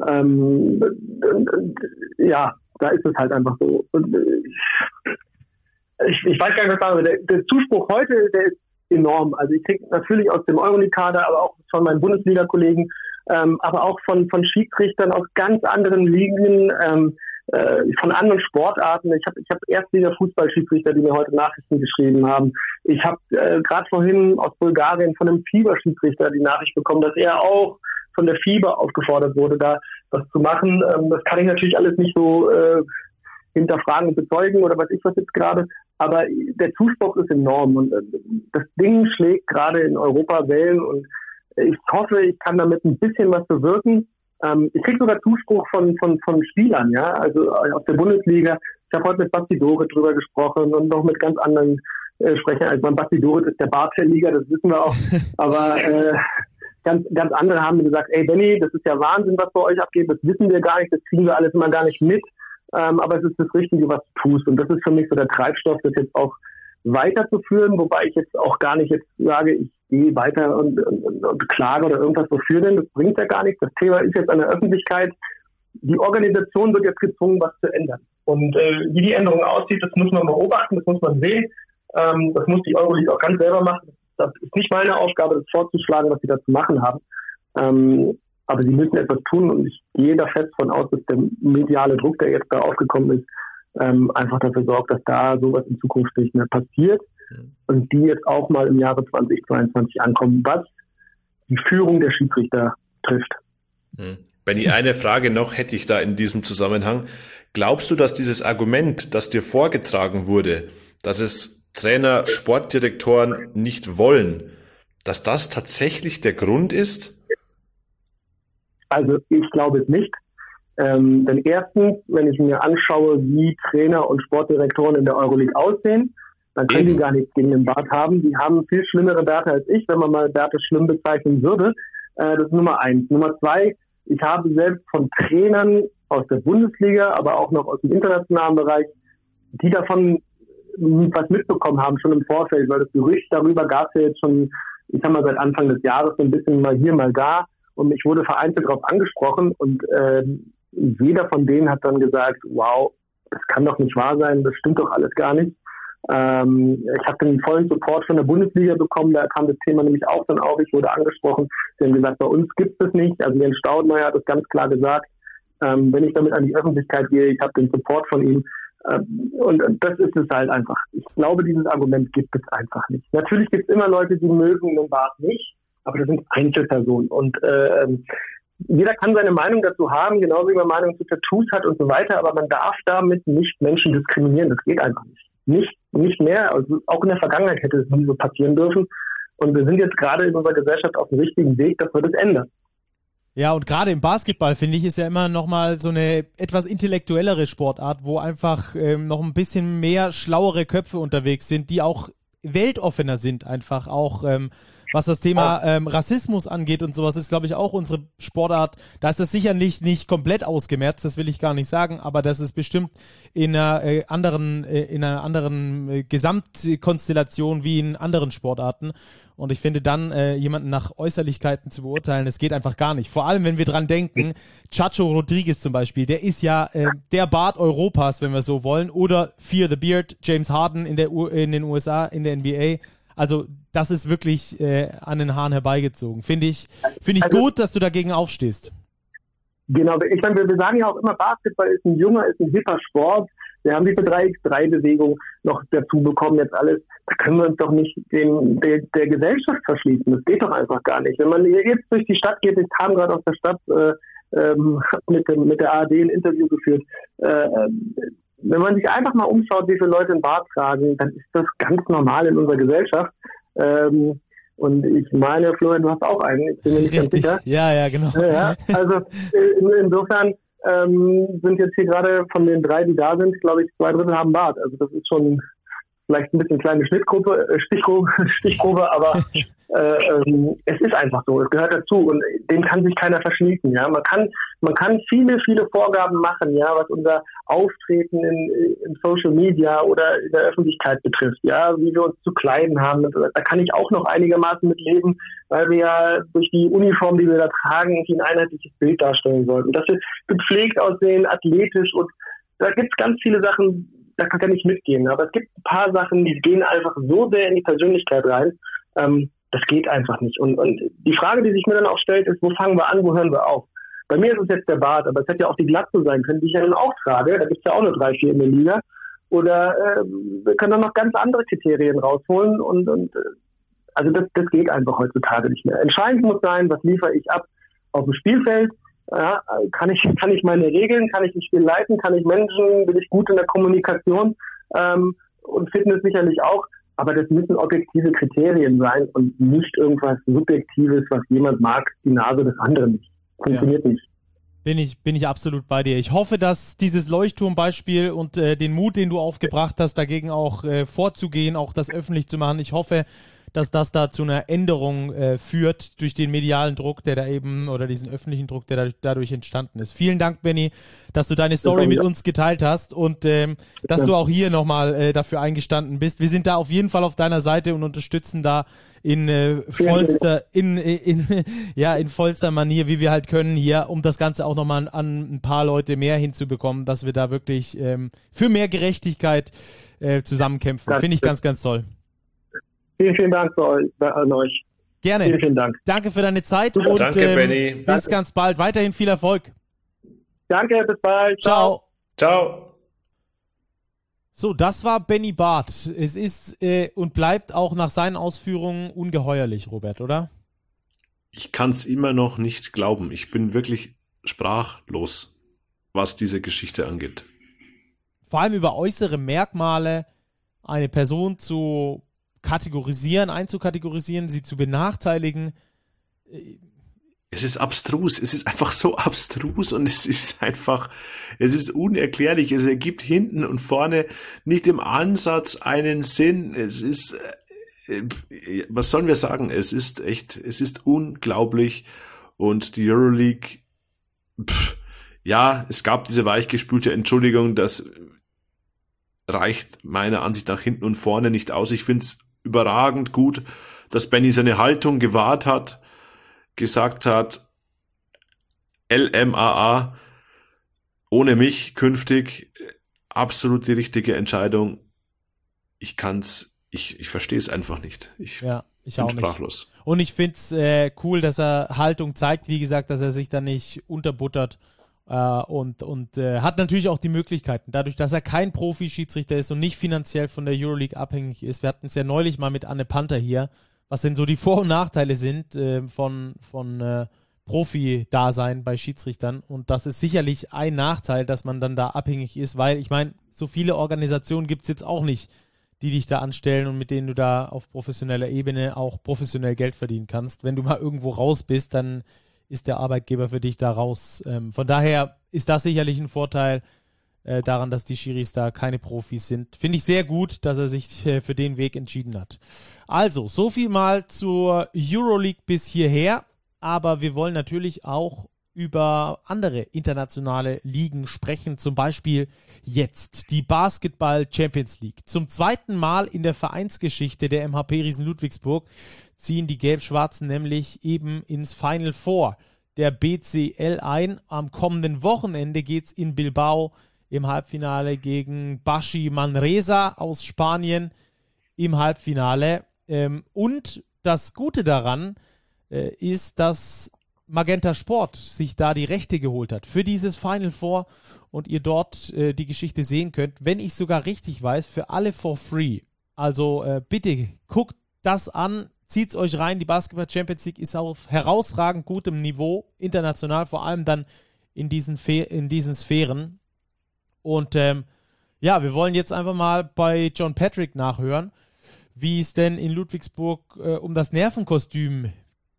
Ja, da ist es halt einfach so. Und ich weiß gar nicht, was ich sagen will. Der Zuspruch heute, der ist enorm. Also ich kriege natürlich aus dem Euroleague-Kader, aber auch von meinen Bundesliga-Kollegen, aber auch von Schiedsrichtern aus ganz anderen Ligen, von anderen Sportarten. Ich hab Erstliga-Fußballschiedsrichter, die mir heute Nachrichten geschrieben haben. Ich habe gerade vorhin aus Bulgarien von einem FIBA-Schiedsrichter die Nachricht bekommen, dass er auch von der FIBA aufgefordert wurde, da was zu machen. Das kann ich natürlich alles nicht so hinterfragen und bezeugen oder was ich was jetzt gerade. Aber der Zuspruch ist enorm und das Ding schlägt gerade in Europa Wellen und ich hoffe, ich kann damit ein bisschen was bewirken. Ich kriege sogar Zuspruch von Spielern, ja, also aus der Bundesliga. Ich habe heute mit Basti Doret drüber gesprochen und noch mit ganz anderen Sprechern. Also Basti Doret ist der Bart der Liga, das wissen wir auch. Aber ganz andere haben mir gesagt, ey Benny, das ist ja Wahnsinn, was bei euch abgeht, das wissen wir gar nicht, das kriegen wir alles immer gar nicht mit. Aber es ist das Richtige, was du tust. Und das ist für mich so der Treibstoff, das jetzt auch weiterzuführen, wobei ich jetzt auch gar nicht jetzt sage, ich gehe weiter und klage oder irgendwas wofür denn. Das bringt ja gar nichts. Das Thema ist jetzt an der Öffentlichkeit. Die Organisation wird jetzt gezwungen, was zu ändern. Und wie die Änderung aussieht, das muss man beobachten, das muss man sehen. Das muss die Euroleague auch ganz selber machen. Das ist nicht meine Aufgabe, das vorzuschlagen, was sie da zu machen haben. Aber sie müssen etwas tun und ich gehe da fest von aus, dass der mediale Druck, der jetzt da aufgekommen ist, einfach dafür sorgt, dass da sowas in Zukunft nicht mehr passiert und die jetzt auch mal im Jahre 2022 ankommen, was die Führung der Schiedsrichter trifft. Benni, eine Frage noch hätte ich da in diesem Zusammenhang. Glaubst du, dass dieses Argument, das dir vorgetragen wurde, dass es Trainer, Sportdirektoren nicht wollen, dass das tatsächlich der Grund ist? Also ich glaube es nicht. Denn erstens, wenn ich mir anschaue, wie Trainer und Sportdirektoren in der Euroleague aussehen, dann können die gar nichts gegen den Bart haben. Die haben viel schlimmere Bärte als ich, wenn man mal Bärte schlimm bezeichnen würde. Das ist Nummer 1. Nummer 2, ich habe selbst von Trainern aus der Bundesliga, aber auch noch aus dem internationalen Bereich, die davon was mitbekommen haben, schon im Vorfeld, weil das Gerücht darüber gab es ja jetzt schon, ich sag mal, seit Anfang des Jahres so ein bisschen mal hier, mal da. Und ich wurde vereinzelt darauf angesprochen und jeder von denen hat dann gesagt, wow, das kann doch nicht wahr sein, das stimmt doch alles gar nicht. Ich habe den vollen Support von der Bundesliga bekommen, da kam das Thema nämlich auch dann auf, ich wurde angesprochen, sie haben gesagt, bei uns gibt es nicht, also Jens Staudenmeier hat das ganz klar gesagt, wenn ich damit an die Öffentlichkeit gehe, ich habe den Support von ihm und das ist es halt einfach. Ich glaube, dieses Argument gibt es einfach nicht. Natürlich gibt es immer Leute, die mögen den Bart nicht, aber das sind Einzelpersonen und jeder kann seine Meinung dazu haben, genauso wie man Meinung zu Tattoos hat und so weiter, aber man darf damit nicht Menschen diskriminieren, das geht einfach nicht. Nicht mehr, also auch in der Vergangenheit hätte es nie so passieren dürfen und wir sind jetzt gerade in unserer Gesellschaft auf dem richtigen Weg, dass wir das ändern. Ja, und gerade im Basketball, finde ich, ist ja immer nochmal so eine etwas intellektuellere Sportart, wo einfach noch ein bisschen mehr schlauere Köpfe unterwegs sind, die auch weltoffener sind, einfach auch was das Thema Rassismus angeht und sowas, ist, glaube ich, auch unsere Sportart, da ist das sicherlich nicht komplett ausgemerzt, das will ich gar nicht sagen, aber das ist bestimmt in einer anderen Gesamtkonstellation wie in anderen Sportarten. Und ich finde dann, jemanden nach Äußerlichkeiten zu beurteilen, das geht einfach gar nicht. Vor allem, wenn wir dran denken, Chacho Rodriguez zum Beispiel, der ist ja der Bart Europas, wenn wir so wollen, oder Fear the Beard, James Harden in den USA, in der NBA. Also das ist wirklich an den Haaren herbeigezogen. Finde ich gut, dass du dagegen aufstehst. Genau, ich meine, wir sagen ja auch immer, Basketball ist ein junger, ist ein hipper Sport. Wir haben diese 3x3-Bewegung noch dazu bekommen, jetzt alles. Da können wir uns doch nicht der Gesellschaft verschließen. Das geht doch einfach gar nicht. Wenn man jetzt durch die Stadt geht, ich kam gerade aus der Stadt, mit der ARD ein Interview geführt, wenn man sich einfach mal umschaut, wie viele Leute einen Bart tragen, dann ist das ganz normal in unserer Gesellschaft. Und ich meine, Florian, du hast auch einen, ich bin mir nicht ganz sicher. Ja, genau. Ja, also insofern sind jetzt hier gerade von den 3, die da sind, glaube ich, 2/3 haben Bart. Also das ist schon vielleicht ein bisschen kleine Stichprobe, aber es ist einfach so, es gehört dazu und dem kann sich keiner verschließen. Ja, man kann viele Vorgaben machen, ja, was unser Auftreten in Social Media oder in der Öffentlichkeit betrifft, ja, wie wir uns zu kleiden haben. Da kann ich auch noch einigermaßen mit leben, weil wir ja durch die Uniform, die wir da tragen, ein einheitliches Bild darstellen sollten. Dass wir gepflegt aussehen, athletisch und da gibt es ganz viele Sachen, da kann ich mitgehen. Aber es gibt ein paar Sachen, die gehen einfach so sehr in die Persönlichkeit rein. Das geht einfach nicht. Und die Frage, die sich mir dann auch stellt, ist, wo fangen wir an, wo hören wir auf? Bei mir ist es jetzt der Bart, aber es hätte ja auch die Glatze sein können, die ich ja dann auch trage. Da gibt es ja auch nur 3, 4 in der Liga. Oder wir können dann noch ganz andere Kriterien rausholen. Also das geht einfach heutzutage nicht mehr. Entscheidend muss sein, was liefere ich ab auf dem Spielfeld. Ja, kann ich meine Regeln, kann ich ein Spiel leiten, kann ich Menschen, bin ich gut in der Kommunikation und Fitness sicherlich auch. Aber das müssen objektive Kriterien sein und nicht irgendwas Subjektives, was jemand mag, die Nase des anderen nicht. Funktioniert nicht. Bin ich absolut bei dir. Ich hoffe, dass dieses Leuchtturmbeispiel und den Mut, den du aufgebracht hast, dagegen auch vorzugehen, auch das öffentlich zu machen, ich hoffe, dass das da zu einer Änderung führt durch den medialen Druck, der da eben, oder diesen öffentlichen Druck, der dadurch entstanden ist. Vielen Dank, Benny, dass du deine Story mit uns geteilt hast und dass du auch hier nochmal dafür eingestanden bist. Wir sind da auf jeden Fall auf deiner Seite und unterstützen da in vollster Manier, wie wir halt können hier, um das Ganze auch nochmal an ein paar Leute mehr hinzubekommen, dass wir da wirklich für mehr Gerechtigkeit zusammenkämpfen. Finde ich ganz, ganz toll. Vielen Dank an euch. Gerne. Vielen Dank. Danke für deine Zeit und danke, Benny. Bis ganz bald. Weiterhin viel Erfolg. Danke, bis bald. Ciao. Ciao. So, das war Benny Barth. Es ist und bleibt auch nach seinen Ausführungen ungeheuerlich, Robert, oder? Ich kann es immer noch nicht glauben. Ich bin wirklich sprachlos, was diese Geschichte angeht. Vor allem über äußere Merkmale eine Person zu einzukategorisieren, sie zu benachteiligen. Es ist abstrus, es ist einfach so abstrus und es ist unerklärlich, es ergibt hinten und vorne nicht im Ansatz einen Sinn. Es ist, was sollen wir sagen? Es ist unglaublich und die Euroleague, es gab diese weichgespülte Entschuldigung, das reicht meiner Ansicht nach hinten und vorne nicht aus. Ich finde es überragend gut, dass Benny seine Haltung gewahrt hat, gesagt hat, LMAA, ohne mich künftig, absolut die richtige Entscheidung. Ich verstehe es einfach nicht. Ich bin sprachlos. Nicht. Und ich finde es cool, dass er Haltung zeigt, wie gesagt, dass er sich da nicht unterbuttert. Und hat natürlich auch die Möglichkeiten, dadurch, dass er kein Profi-Schiedsrichter ist und nicht finanziell von der Euroleague abhängig ist. Wir hatten es ja neulich mal mit Anne Panther hier, was denn so die Vor- und Nachteile sind von Profi-Dasein bei Schiedsrichtern. Und das ist sicherlich ein Nachteil, dass man dann da abhängig ist, weil ich meine, so viele Organisationen gibt es jetzt auch nicht, die dich da anstellen und mit denen du da auf professioneller Ebene auch professionell Geld verdienen kannst. Wenn du mal irgendwo raus bist, dann ist der Arbeitgeber für dich da raus. Von daher ist das sicherlich ein Vorteil daran, dass die Schiris da keine Profis sind. Finde ich sehr gut, dass er sich für den Weg entschieden hat. Also, so viel mal zur Euroleague bis hierher, aber wir wollen natürlich auch über andere internationale Ligen sprechen, zum Beispiel jetzt die Basketball Champions League. Zum zweiten Mal in der Vereinsgeschichte der MHP Riesen Ludwigsburg ziehen die Gelb-Schwarzen nämlich eben ins Final Four der BCL ein. Am kommenden Wochenende geht es in Bilbao im Halbfinale gegen Baxi Manresa aus Spanien im Halbfinale. Und das Gute daran ist, dass Magenta Sport sich da die Rechte geholt hat für dieses Final Four und ihr dort die Geschichte sehen könnt, wenn ich sogar richtig weiß, für alle for free. Also bitte guckt das an, zieht's euch rein. Die Basketball Champions League ist auf herausragend gutem Niveau, international, vor allem dann in diesen Sphären. Und wir wollen jetzt einfach mal bei John Patrick nachhören, wie es denn in Ludwigsburg um das Nervenkostüm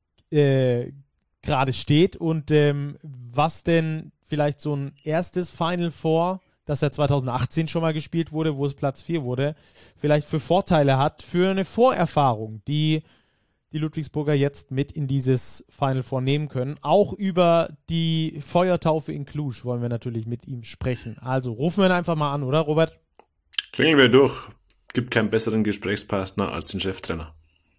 gerade steht und was denn vielleicht so ein erstes Final Four, das ja 2018 schon mal gespielt wurde, wo es Platz 4 wurde, vielleicht für Vorteile hat, für eine Vorerfahrung, die Ludwigsburger jetzt mit in dieses Final Four nehmen können. Auch über die Feuertaufe in Cluj wollen wir natürlich mit ihm sprechen. Also rufen wir ihn einfach mal an, oder Robert? Klingeln wir durch. Gibt keinen besseren Gesprächspartner als den Cheftrainer.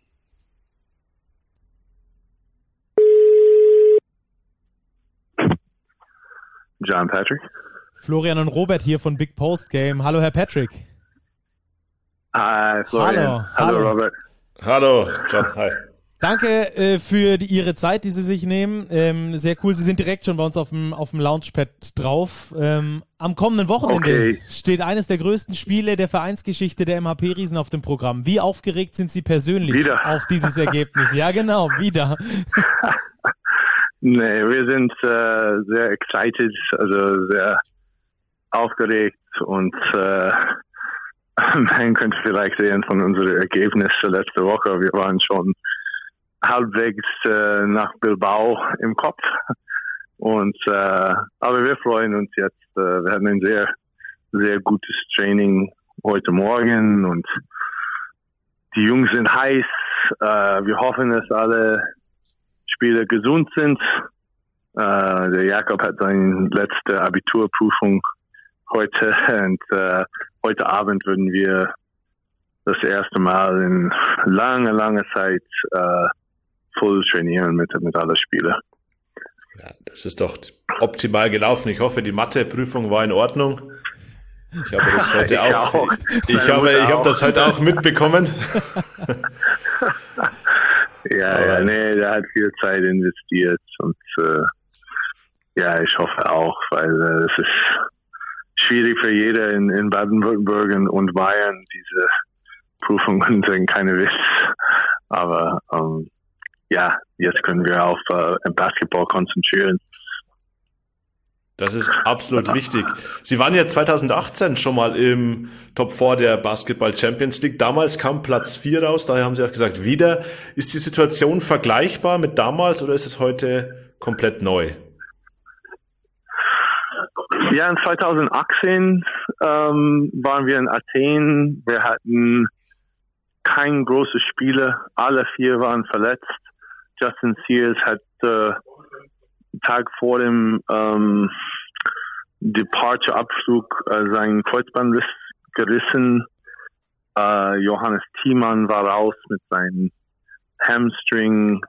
John Patrick. Florian und Robert hier von Big Post Game. Hallo, Herr Patrick. Hi, Florian. Hallo. Robert. Hallo, John. Hi. Danke für Ihre Zeit, die Sie sich nehmen. Sehr cool. Sie sind direkt schon bei uns auf dem Launchpad drauf. Am kommenden Wochenende steht eines der größten Spiele der Vereinsgeschichte der MHP-Riesen auf dem Programm. Wie aufgeregt sind Sie persönlich auf dieses Ergebnis? Ja, genau, wieder. Nee, wir sind sehr excited, also sehr aufgeregt und man könnte vielleicht sehen von unseren Ergebnissen letzte Woche, wir waren schon halbwegs nach Bilbao im Kopf. Und aber wir freuen uns jetzt. Wir hatten ein sehr, sehr gutes Training heute Morgen und die Jungs sind heiß. Wir hoffen, dass alle Spieler gesund sind. Der Jakob hat seine letzte Abiturprüfung heute und heute Abend würden wir das erste Mal in langer Zeit voll trainieren mit allen Spielern. Ja, das ist doch optimal gelaufen. Ich hoffe, die Mathe-Prüfung war in Ordnung. Ich habe das heute auch. Ich habe das heute auch mitbekommen. Ja, der hat viel Zeit investiert und ich hoffe auch, weil es ist schwierig für jeder in Baden-Württemberg und Bayern. Diese Prüfungen sind keine Witz, aber jetzt können wir auf Basketball konzentrieren. Das ist absolut wichtig. Sie waren ja 2018 schon mal im Top 4 der Basketball Champions League. Damals kam Platz 4 raus, daher haben Sie auch gesagt, wieder. Ist die Situation vergleichbar mit damals oder ist es heute komplett neu? Ja, in 2018 waren wir in Athen. Wir hatten kein großes Spieler. Alle 4 waren verletzt. Justin Sears hat Tag vor dem Departure-Abflug seinen Kreuzbandriss gerissen. Johannes Thiemann war raus mit seinem Hamstring.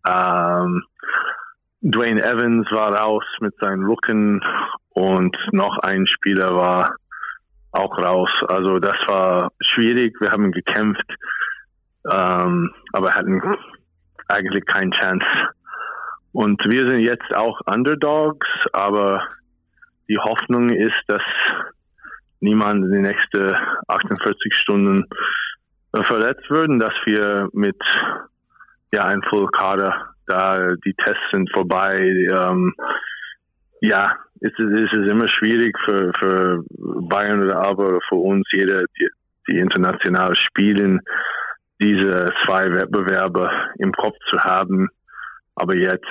Dwayne Evans war raus mit seinem Rücken und noch ein Spieler war auch raus. Also das war schwierig. Wir haben gekämpft, aber hatten eigentlich keine Chance. Und wir sind jetzt auch Underdogs, aber die Hoffnung ist, dass niemand in den nächsten 48 Stunden verletzt wird, dass wir mit einem Full-Kader, da die Tests sind vorbei. Es ist immer schwierig für Bayern oder aber für uns, die international spielen, diese 2 Wettbewerbe im Kopf zu haben. Aber jetzt,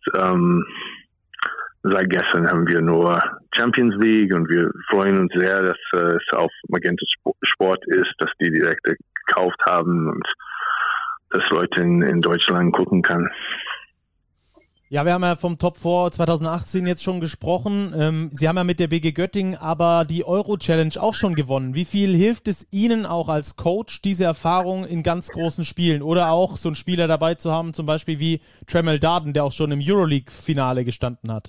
seit gestern haben wir nur Champions League und wir freuen uns sehr, dass es auf Magenta Sport ist, dass die direkt gekauft haben und dass Leute in Deutschland gucken kann. Ja, wir haben ja vom Top 4 2018 jetzt schon gesprochen. Sie haben ja mit der BG Göttingen aber die Euro-Challenge auch schon gewonnen. Wie viel hilft es Ihnen auch als Coach, diese Erfahrung in ganz großen Spielen oder auch so einen Spieler dabei zu haben, zum Beispiel wie Tremel Darden, der auch schon im Euroleague-Finale gestanden hat?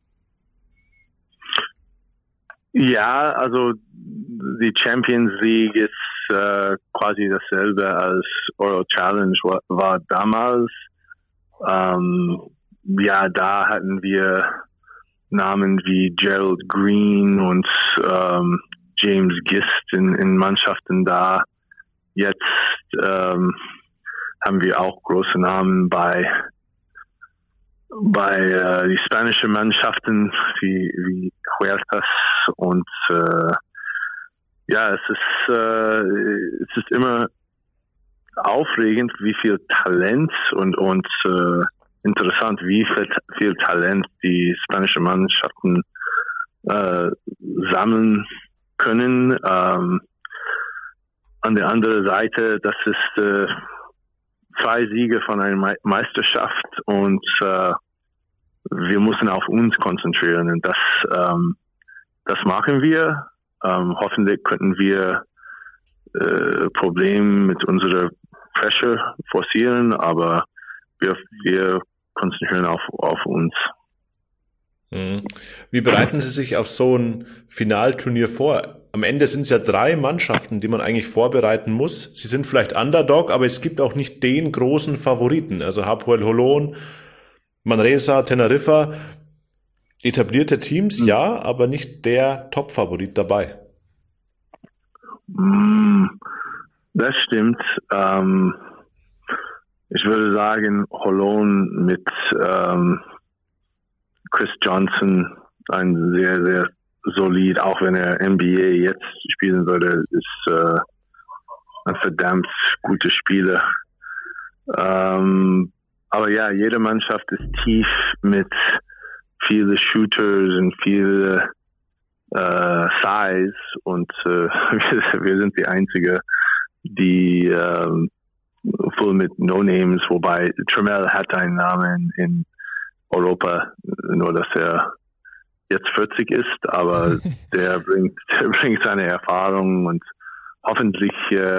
Ja, also die Champions League ist quasi dasselbe als Euro Challenge war damals. Da hatten wir Namen wie Gerald Green und James Gist in Mannschaften da. Jetzt haben wir auch große Namen bei die spanischen Mannschaften wie Huertas und es ist immer aufregend, wie viel Talent und interessant, wie viel Talent die spanischen Mannschaften sammeln können. An der anderen Seite, das ist 2 Siege von einer Meisterschaft und wir müssen auf uns konzentrieren und das machen wir. Hoffentlich könnten wir Probleme mit unserer Pressure forcieren, aber wir konzentrieren auf uns. Wie bereiten Sie sich auf so ein Finalturnier vor? am Ende sind es ja 3 Mannschaften, die man eigentlich vorbereiten muss. Sie sind vielleicht Underdog, aber es gibt auch nicht den großen Favoriten. Also Hapoel Holon, Manresa, Teneriffa, etablierte Teams, ja, aber nicht der Top-Favorit dabei. Das stimmt. Ich würde sagen, Holon mit Chris Johnson, ein sehr, sehr solid, auch wenn er NBA jetzt spielen würde, ist ein verdammt guter Spieler. Aber ja, jede Mannschaft ist tief mit viele Shooters und viele Size und wir sind die Einzige, die voll mit No-Names, wobei Trammell hat einen Namen in Europa, nur dass er jetzt 40 ist, aber der bringt seine Erfahrung und hoffentlich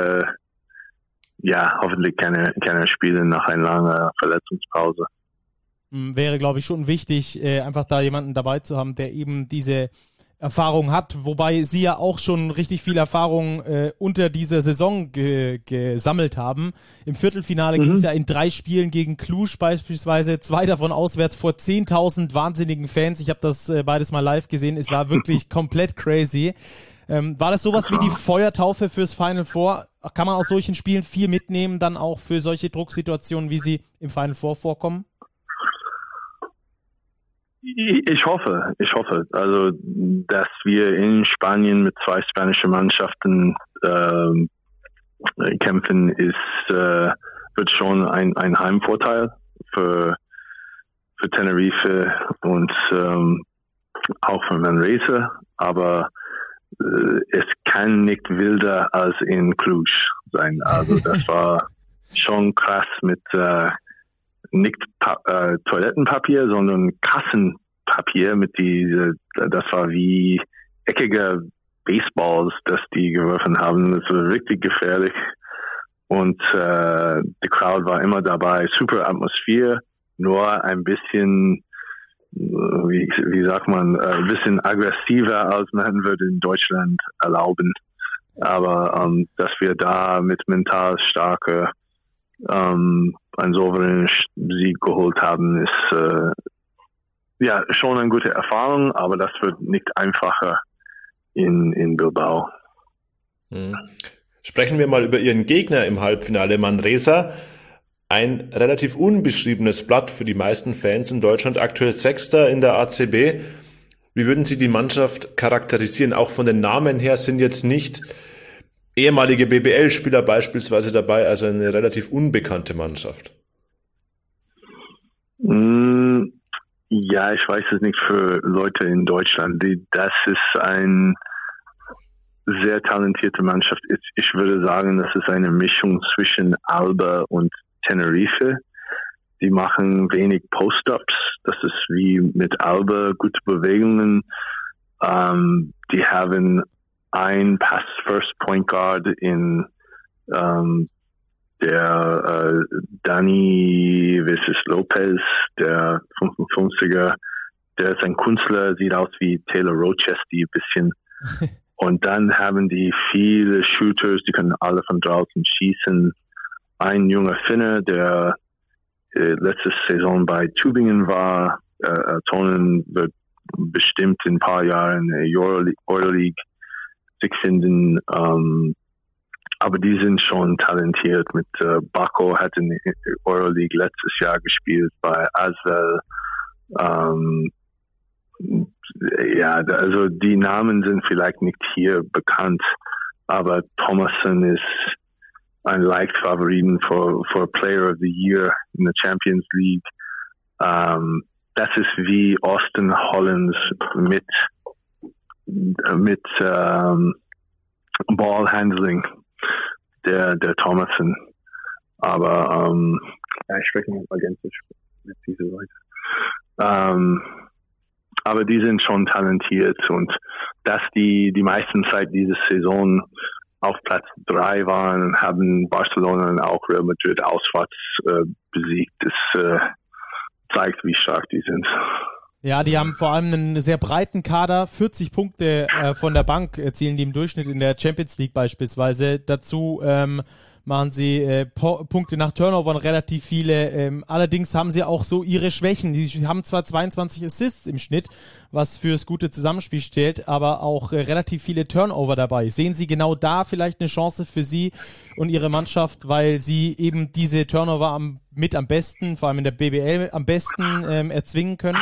kann er spielen nach einer langen Verletzungspause. Wäre, glaube ich, schon wichtig, einfach da jemanden dabei zu haben, der eben diese Erfahrung hat, wobei sie ja auch schon richtig viel Erfahrung unter dieser Saison gesammelt haben. Im Viertelfinale ging es ja in 3 Spielen gegen Cluj beispielsweise, 2 davon auswärts vor 10.000 wahnsinnigen Fans. Ich habe das beides mal live gesehen, es war wirklich komplett crazy. War das sowas wie die Feuertaufe fürs Final Four? Kann man aus solchen Spielen viel mitnehmen, dann auch für solche Drucksituationen, wie sie im Final Four vorkommen? Ich hoffe, also, dass wir in Spanien mit 2 spanischen Mannschaften kämpfen, wird schon ein Heimvorteil für Tenerife und auch für Manresa, aber es kann nicht wilder als in Cluj sein. Also das war schon krass mit nicht Toilettenpapier, sondern Kassenpapier mit das war wie eckige Baseballs, das die geworfen haben. Das war richtig gefährlich. Und die Crowd war immer dabei. Super Atmosphäre, nur ein bisschen, wie sagt man, ein bisschen aggressiver, als man würde in Deutschland erlauben. Aber dass wir da mit mental starke einen souveränen Sieg geholt haben, ist schon eine gute Erfahrung, aber das wird nicht einfacher in Bilbao. Sprechen wir mal über Ihren Gegner im Halbfinale, Manresa. Ein relativ unbeschriebenes Blatt für die meisten Fans in Deutschland, aktuell 6. in der ACB. Wie würden Sie die Mannschaft charakterisieren? Auch von den Namen her sind jetzt nicht ehemalige BBL-Spieler beispielsweise dabei, also eine relativ unbekannte Mannschaft. Ja, ich weiß es nicht für Leute in Deutschland. Das ist eine sehr talentierte Mannschaft. Ich würde sagen, das ist eine Mischung zwischen Alba und Tenerife. Die machen wenig Post-ups. Das ist wie mit Alba, gute Bewegungen. Die haben ein Pass-First Point Guard in der Dani Lopez, der 55er, der ist ein Künstler, sieht aus wie Taylor Rochester ein bisschen. Und dann haben die viele Shooters, die können alle von draußen schießen. Ein junger Finne, der letzte Saison bei Tübingen war, Tonen wird bestimmt in ein paar Jahren Euroleague sich finden. Aber die sind schon talentiert. Mit Bako hat in der Euroleague letztes Jahr gespielt bei Asvel. Also die Namen sind vielleicht nicht hier bekannt, aber Thomason ist ein leicht Favoriten für Player of the Year in der Champions League. Das ist wie Austin Hollins mit Ballhandling, der Thomason. Aber ich spreche nicht ergänzlich mit diesen Leuten. Aber die sind schon talentiert und dass die meisten Zeit diese Saison auf Platz 3 waren, haben Barcelona und auch Real Madrid auswärts besiegt. Das zeigt, wie stark die sind. Ja, die haben vor allem einen sehr breiten Kader, 40 Punkte von der Bank erzielen die im Durchschnitt in der Champions League beispielsweise. Dazu machen sie Punkte nach Turnovern relativ viele. Allerdings haben sie auch so ihre Schwächen. Die haben zwar 22 Assists im Schnitt, was fürs gute Zusammenspiel stellt, aber auch relativ viele Turnover dabei. Sehen Sie genau da vielleicht eine Chance für Sie und Ihre Mannschaft, weil Sie eben diese Turnover am besten, vor allem in der BBL, am besten erzwingen können?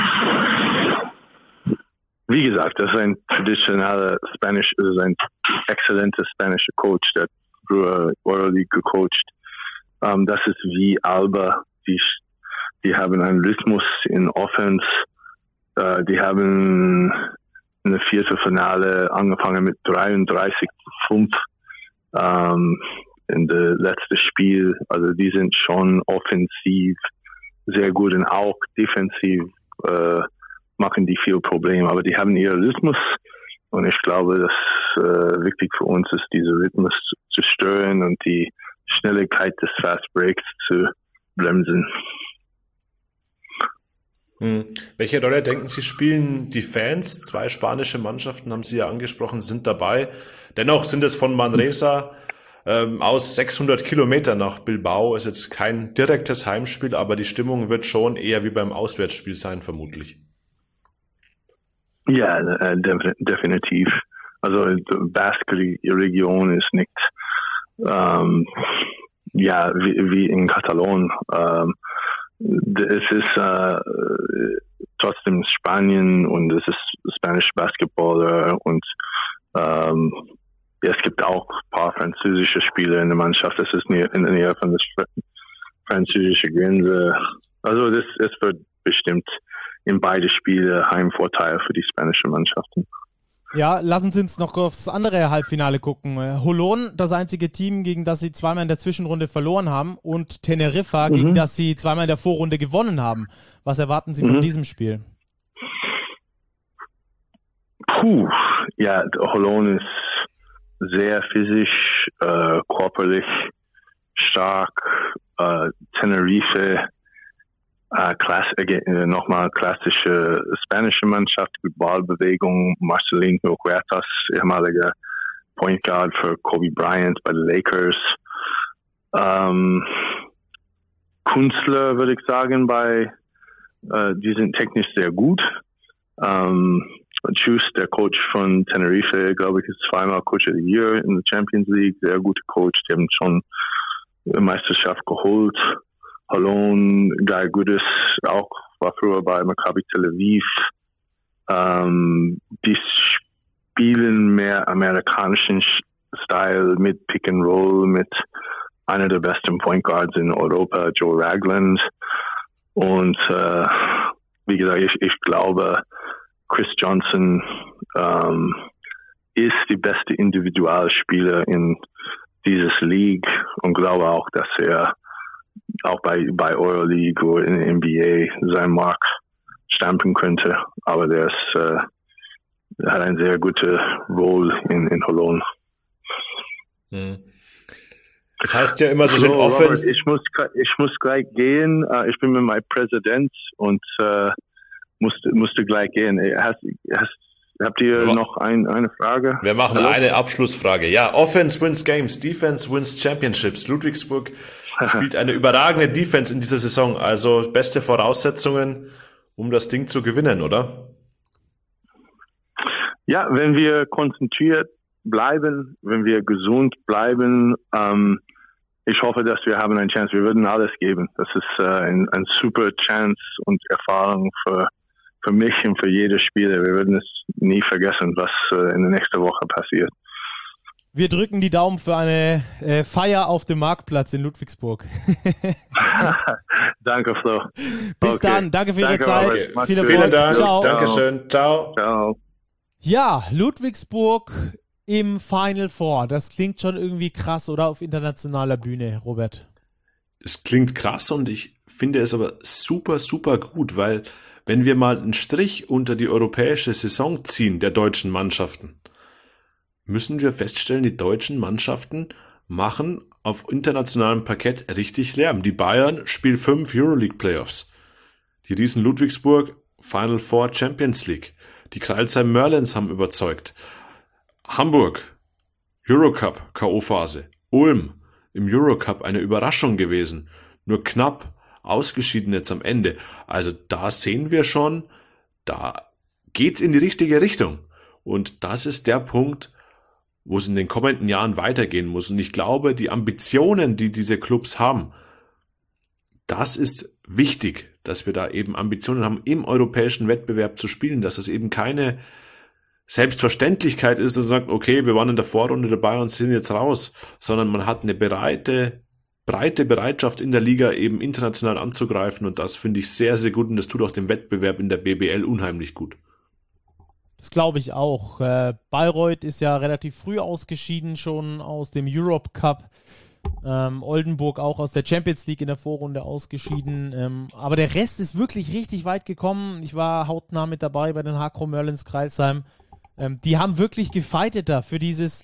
Wie gesagt, das ist ein traditioneller ein exzellenter spanischer Coach, der früher Euroleague gecoacht. Das ist wie Alba. Die haben einen Rhythmus in Offense. Die haben in der Viertelfinale angefangen mit 33-5 in der letzten Spiel. Also die sind schon offensiv sehr gut und auch defensiv machen die viel Probleme. Aber die haben ihren Rhythmus. Und ich glaube, dass wichtig für uns ist, diesen Rhythmus zu stören und die Schnelligkeit des Fast Breaks zu bremsen. Welche Rolle denken Sie, spielen die Fans? 2 spanische Mannschaften, haben Sie ja angesprochen, sind dabei. Dennoch sind es von Manresa aus 600 Kilometer nach Bilbao. Ist jetzt kein direktes Heimspiel, aber die Stimmung wird schon eher wie beim Auswärtsspiel sein, vermutlich. Ja, definitiv. Also die Basque-Region ist nicht wie in Katalonien. Es ist trotzdem Spanien und es ist Spanish Basketballer und es gibt auch ein paar französische Spieler in der Mannschaft. Es ist in der Nähe von der französischen Grenze. Also es wird bestimmt in beide Spiele Heimvorteil für die spanischen Mannschaften. Ja, lassen Sie uns noch aufs andere Halbfinale gucken. Holon, das einzige Team, gegen das sie zweimal in der Zwischenrunde verloren haben, und Teneriffa, gegen das sie zweimal in der Vorrunde gewonnen haben. Was erwarten Sie von diesem Spiel? Ja, Holon ist sehr physisch, körperlich stark. Tenerife, nochmal klassische spanische Mannschaft mit Ballbewegung. Marcelino Huertas, ehemaliger Point Guard für Kobe Bryant bei den Lakers. Künstler, würde ich sagen, die sind technisch sehr gut. Chus, der Coach von Tenerife, glaube ich, ist zweimal Coach of the Year in der Champions League. Sehr guter Coach, die haben schon eine Meisterschaft geholt. Holon, Guy Goodes, auch war früher bei Maccabi Tel Aviv. Die spielen mehr amerikanischen Style mit Pick and Roll, mit einer der besten Point Guards in Europa, Joe Ragland. Und wie gesagt, ich glaube, Chris Johnson ist die beste Individualspieler in dieses League und glaube auch, dass er auch bei Euroleague oder in der NBA seinen Mark stampen könnte. Aber der hat eine sehr gute Rolle in Holon. Das heißt ja immer, so sind Offense. Ich muss gleich gehen. Ich bin mit meinem Präsident und musste gleich gehen. Habt ihr noch eine Frage? Wir machen eine Abschlussfrage. Ja, Offense wins Games, Defense wins Championships. Ludwigsburg spielt eine überragende Defense in dieser Saison. Also beste Voraussetzungen, um das Ding zu gewinnen, oder? Ja, wenn wir konzentriert bleiben, wenn wir gesund bleiben, ich hoffe, dass wir haben eine Chance. Wir würden alles geben. Das ist ein super Chance und Erfahrung für mich und für jede Spieler. Wir würden es nie vergessen, was in der nächsten Woche passiert. Wir drücken die Daumen für eine Feier auf dem Marktplatz in Ludwigsburg. Danke, Flo. Bis dann. Danke für Ihre Zeit. Viel Erfolg. Vielen Dank. Ciao. Dankeschön. Ciao. Ciao. Ja, Ludwigsburg im Final Four. Das klingt schon irgendwie krass, oder? Auf internationaler Bühne, Robert. Es klingt krass und ich finde es aber super, super gut, weil wenn wir mal einen Strich unter die europäische Saison ziehen der deutschen Mannschaften, müssen wir feststellen, die deutschen Mannschaften machen auf internationalem Parkett richtig Lärm. Die Bayern spielen 5 Euroleague Playoffs. Die Riesen Ludwigsburg Final Four Champions League. Die Crailsheim Merlins haben überzeugt. Hamburg, Eurocup, K.O.-Phase. Ulm, im Eurocup eine Überraschung gewesen. Nur knapp ausgeschieden jetzt am Ende. Also da sehen wir schon, da geht's in die richtige Richtung. Und das ist der Punkt, wo es in den kommenden Jahren weitergehen muss. Und ich glaube, die Ambitionen, die diese Clubs haben, das ist wichtig, dass wir da eben Ambitionen haben, im europäischen Wettbewerb zu spielen, dass es eben keine Selbstverständlichkeit ist, dass man sagt, okay, wir waren in der Vorrunde dabei und sind jetzt raus, sondern man hat eine breite Bereitschaft in der Liga eben international anzugreifen und das finde ich sehr, sehr gut und das tut auch dem Wettbewerb in der BBL unheimlich gut. Das glaube ich auch. Bayreuth ist ja relativ früh ausgeschieden, schon aus dem Europe Cup. Oldenburg auch aus der Champions League in der Vorrunde ausgeschieden. Aber der Rest ist wirklich richtig weit gekommen. Ich war hautnah mit dabei bei den Hakro Merlins Crailsheim. Die haben wirklich gefightet da für dieses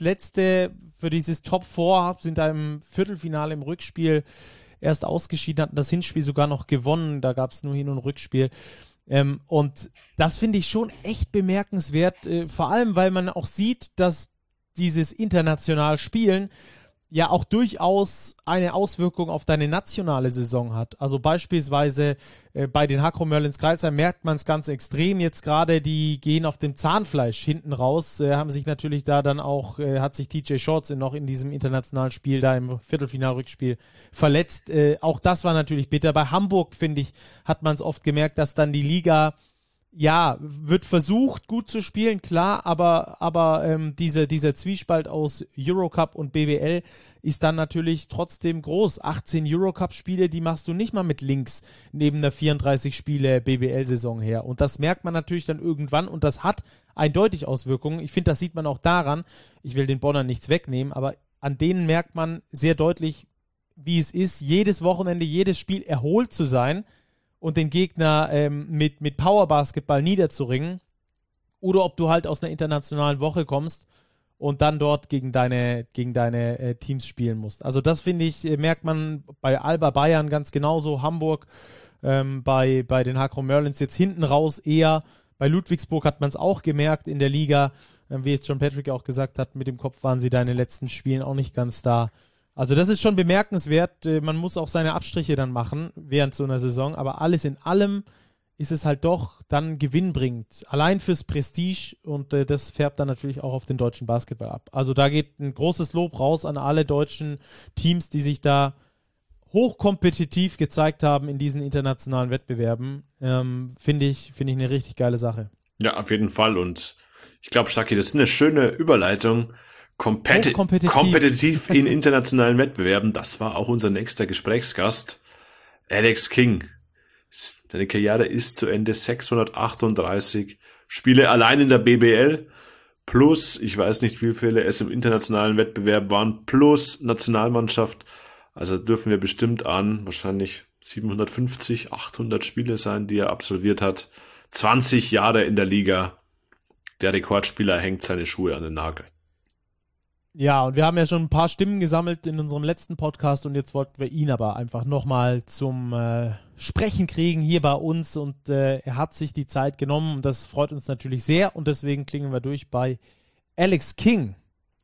Top 4, sind da im Viertelfinale im Rückspiel erst ausgeschieden, hatten das Hinspiel sogar noch gewonnen. Da gab es nur Hin- und Rückspiel. Und das finde ich schon echt bemerkenswert, vor allem, weil man auch sieht, dass dieses international Spielen ja auch durchaus eine Auswirkung auf deine nationale Saison hat. Also beispielsweise bei den Hakro Merlins Crailsheim merkt man es ganz extrem jetzt gerade, die gehen auf dem Zahnfleisch hinten raus, haben sich natürlich da dann auch, hat sich TJ Shorts noch in diesem internationalen Spiel da im Viertelfinalrückspiel verletzt. Auch das war natürlich bitter. Bei Hamburg, finde ich, hat man es oft gemerkt, dass dann die Liga wird versucht, gut zu spielen, klar, aber dieser Zwiespalt aus Eurocup und BBL ist dann natürlich trotzdem groß. 18 Eurocup-Spiele, die machst du nicht mal mit links neben der 34-Spiele-BBL-Saison her. Und das merkt man natürlich dann irgendwann und das hat eindeutig Auswirkungen. Ich finde, das sieht man auch daran, ich will den Bonnern nichts wegnehmen, aber an denen merkt man sehr deutlich, wie es ist, jedes Wochenende, jedes Spiel erholt zu sein und den Gegner mit Powerbasketball niederzuringen oder ob du halt aus einer internationalen Woche kommst und dann dort gegen deine Teams spielen musst. Also das, finde ich, merkt man bei Alba Bayern ganz genauso, Hamburg, bei den Hakro Merlins jetzt hinten raus eher. Bei Ludwigsburg hat man es auch gemerkt in der Liga, wie jetzt John Patrick auch gesagt hat, mit dem Kopf waren sie da in den letzten Spielen auch nicht ganz da. Also das ist schon bemerkenswert, man muss auch seine Abstriche dann machen während so einer Saison, aber alles in allem ist es halt doch dann gewinnbringend, allein fürs Prestige und das färbt dann natürlich auch auf den deutschen Basketball ab. Also da geht ein großes Lob raus an alle deutschen Teams, die sich da hochkompetitiv gezeigt haben in diesen internationalen Wettbewerben, finde ich eine richtig geile Sache. Ja, auf jeden Fall und ich glaube, Shaki, das ist eine schöne Überleitung. Kompetitiv in internationalen Wettbewerben. Das war auch unser nächster Gesprächsgast, Alex King. Seine Karriere ist zu Ende, 638 Spiele allein in der BBL, plus, ich weiß nicht, wie viele es im internationalen Wettbewerb waren, plus Nationalmannschaft. Also dürfen wir bestimmt an wahrscheinlich 750, 800 Spiele sein, die er absolviert hat. 20 Jahre in der Liga. Der Rekordspieler hängt seine Schuhe an den Nagel. Ja, und wir haben ja schon ein paar Stimmen gesammelt in unserem letzten Podcast und jetzt wollten wir ihn aber einfach nochmal zum Sprechen kriegen hier bei uns und er hat sich die Zeit genommen und das freut uns natürlich sehr und deswegen klingen wir durch bei Alex King.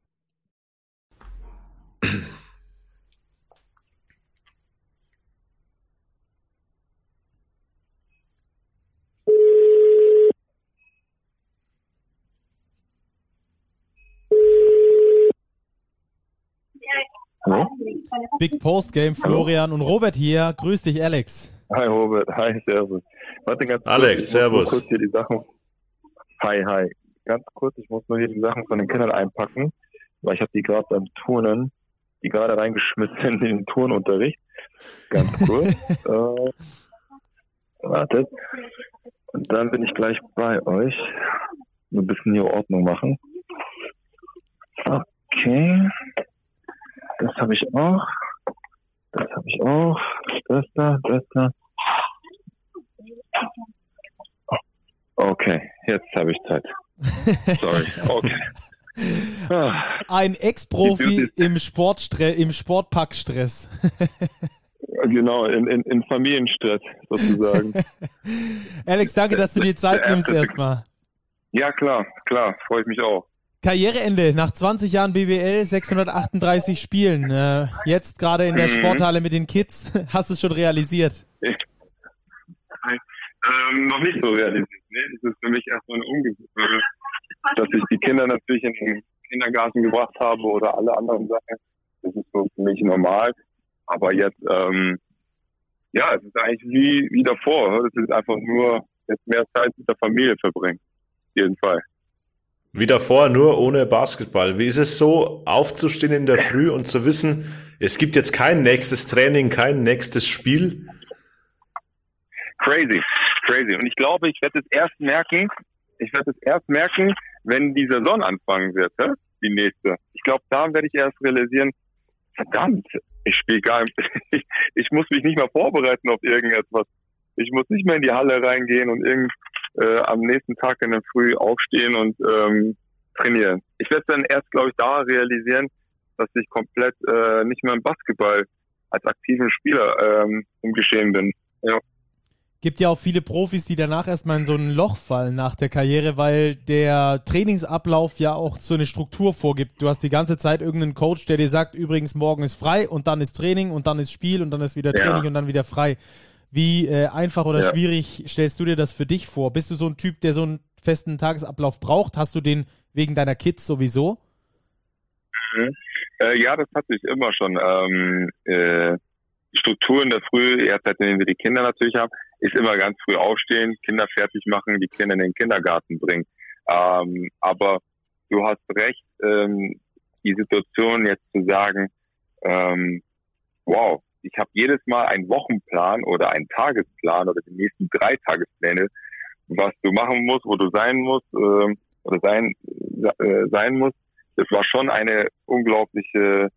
Hallo? Big Post Game, Florian und Robert hier. Grüß dich, Alex. Hi Robert, hi, servus. Warte ganz kurz, Alex, servus. Kurz hier die Sachen. Hi. Ganz kurz, ich muss nur hier die Sachen von den Kindern einpacken, weil ich habe die gerade beim Turnen, die gerade reingeschmissen in den Turnunterricht. Ganz kurz. Wartet. Und dann bin ich gleich bei euch. Nur ein bisschen hier Ordnung machen. Okay. Das habe ich auch. Das da. Okay, jetzt habe ich Zeit. Sorry. Okay. Ein Ex-Profi im Sportpackstress. Genau, in Familienstress sozusagen. Alex, danke, dass du dir Zeit nimmst erstmal. Ja, klar, freue ich mich auch. Karriereende nach 20 Jahren BBL, 638 Spielen. Jetzt gerade in der Sporthalle mit den Kids. Hast du es schon realisiert? Noch nicht so realisiert. Ne? Das ist für mich erstmal eine Ungewöhnung, dass ich die Kinder natürlich in den Kindergarten gebracht habe oder alle anderen Sachen. Das ist so für mich normal. Aber jetzt, es ist eigentlich wie davor. Es ist einfach nur jetzt mehr Zeit mit der Familie verbringen. Auf jeden Fall. Wie davor, nur ohne Basketball. Wie ist es so, aufzustehen in der Früh und zu wissen, es gibt jetzt kein nächstes Training, kein nächstes Spiel? Crazy. Und ich glaube, ich werde es erst merken, wenn die Saison anfangen wird, die nächste. Ich glaube, da werde ich erst realisieren, verdammt, ich spiele gar nicht, ich muss mich nicht mehr vorbereiten auf irgendetwas. Ich muss nicht mehr in die Halle reingehen und am nächsten Tag in der Früh aufstehen und trainieren. Ich werde dann erst, glaube ich, da realisieren, dass ich komplett nicht mehr im Basketball als aktiven Spieler im Geschehen bin. Ja. Gibt ja auch viele Profis, die danach erstmal in so ein Loch fallen nach der Karriere, weil der Trainingsablauf ja auch so eine Struktur vorgibt. Du hast die ganze Zeit irgendeinen Coach, der dir sagt, übrigens morgen ist frei und dann ist Training und dann ist Spiel und dann ist wieder Training und dann wieder frei. Wie einfach oder schwierig stellst du dir das für dich vor? Bist du so ein Typ, der so einen festen Tagesablauf braucht? Hast du den wegen deiner Kids sowieso? Ja, das hatte ich immer schon. Struktur in der Früh, erst seitdem wir die Kinder natürlich haben, ist immer ganz früh aufstehen, Kinder fertig machen, die Kinder in den Kindergarten bringen. Aber du hast recht, die Situation jetzt zu sagen, wow, ich habe jedes Mal einen Wochenplan oder einen Tagesplan oder die nächsten 3 Tagespläne, was du machen musst, wo du sein musst oder sein musst. Das war schon eine unglaubliche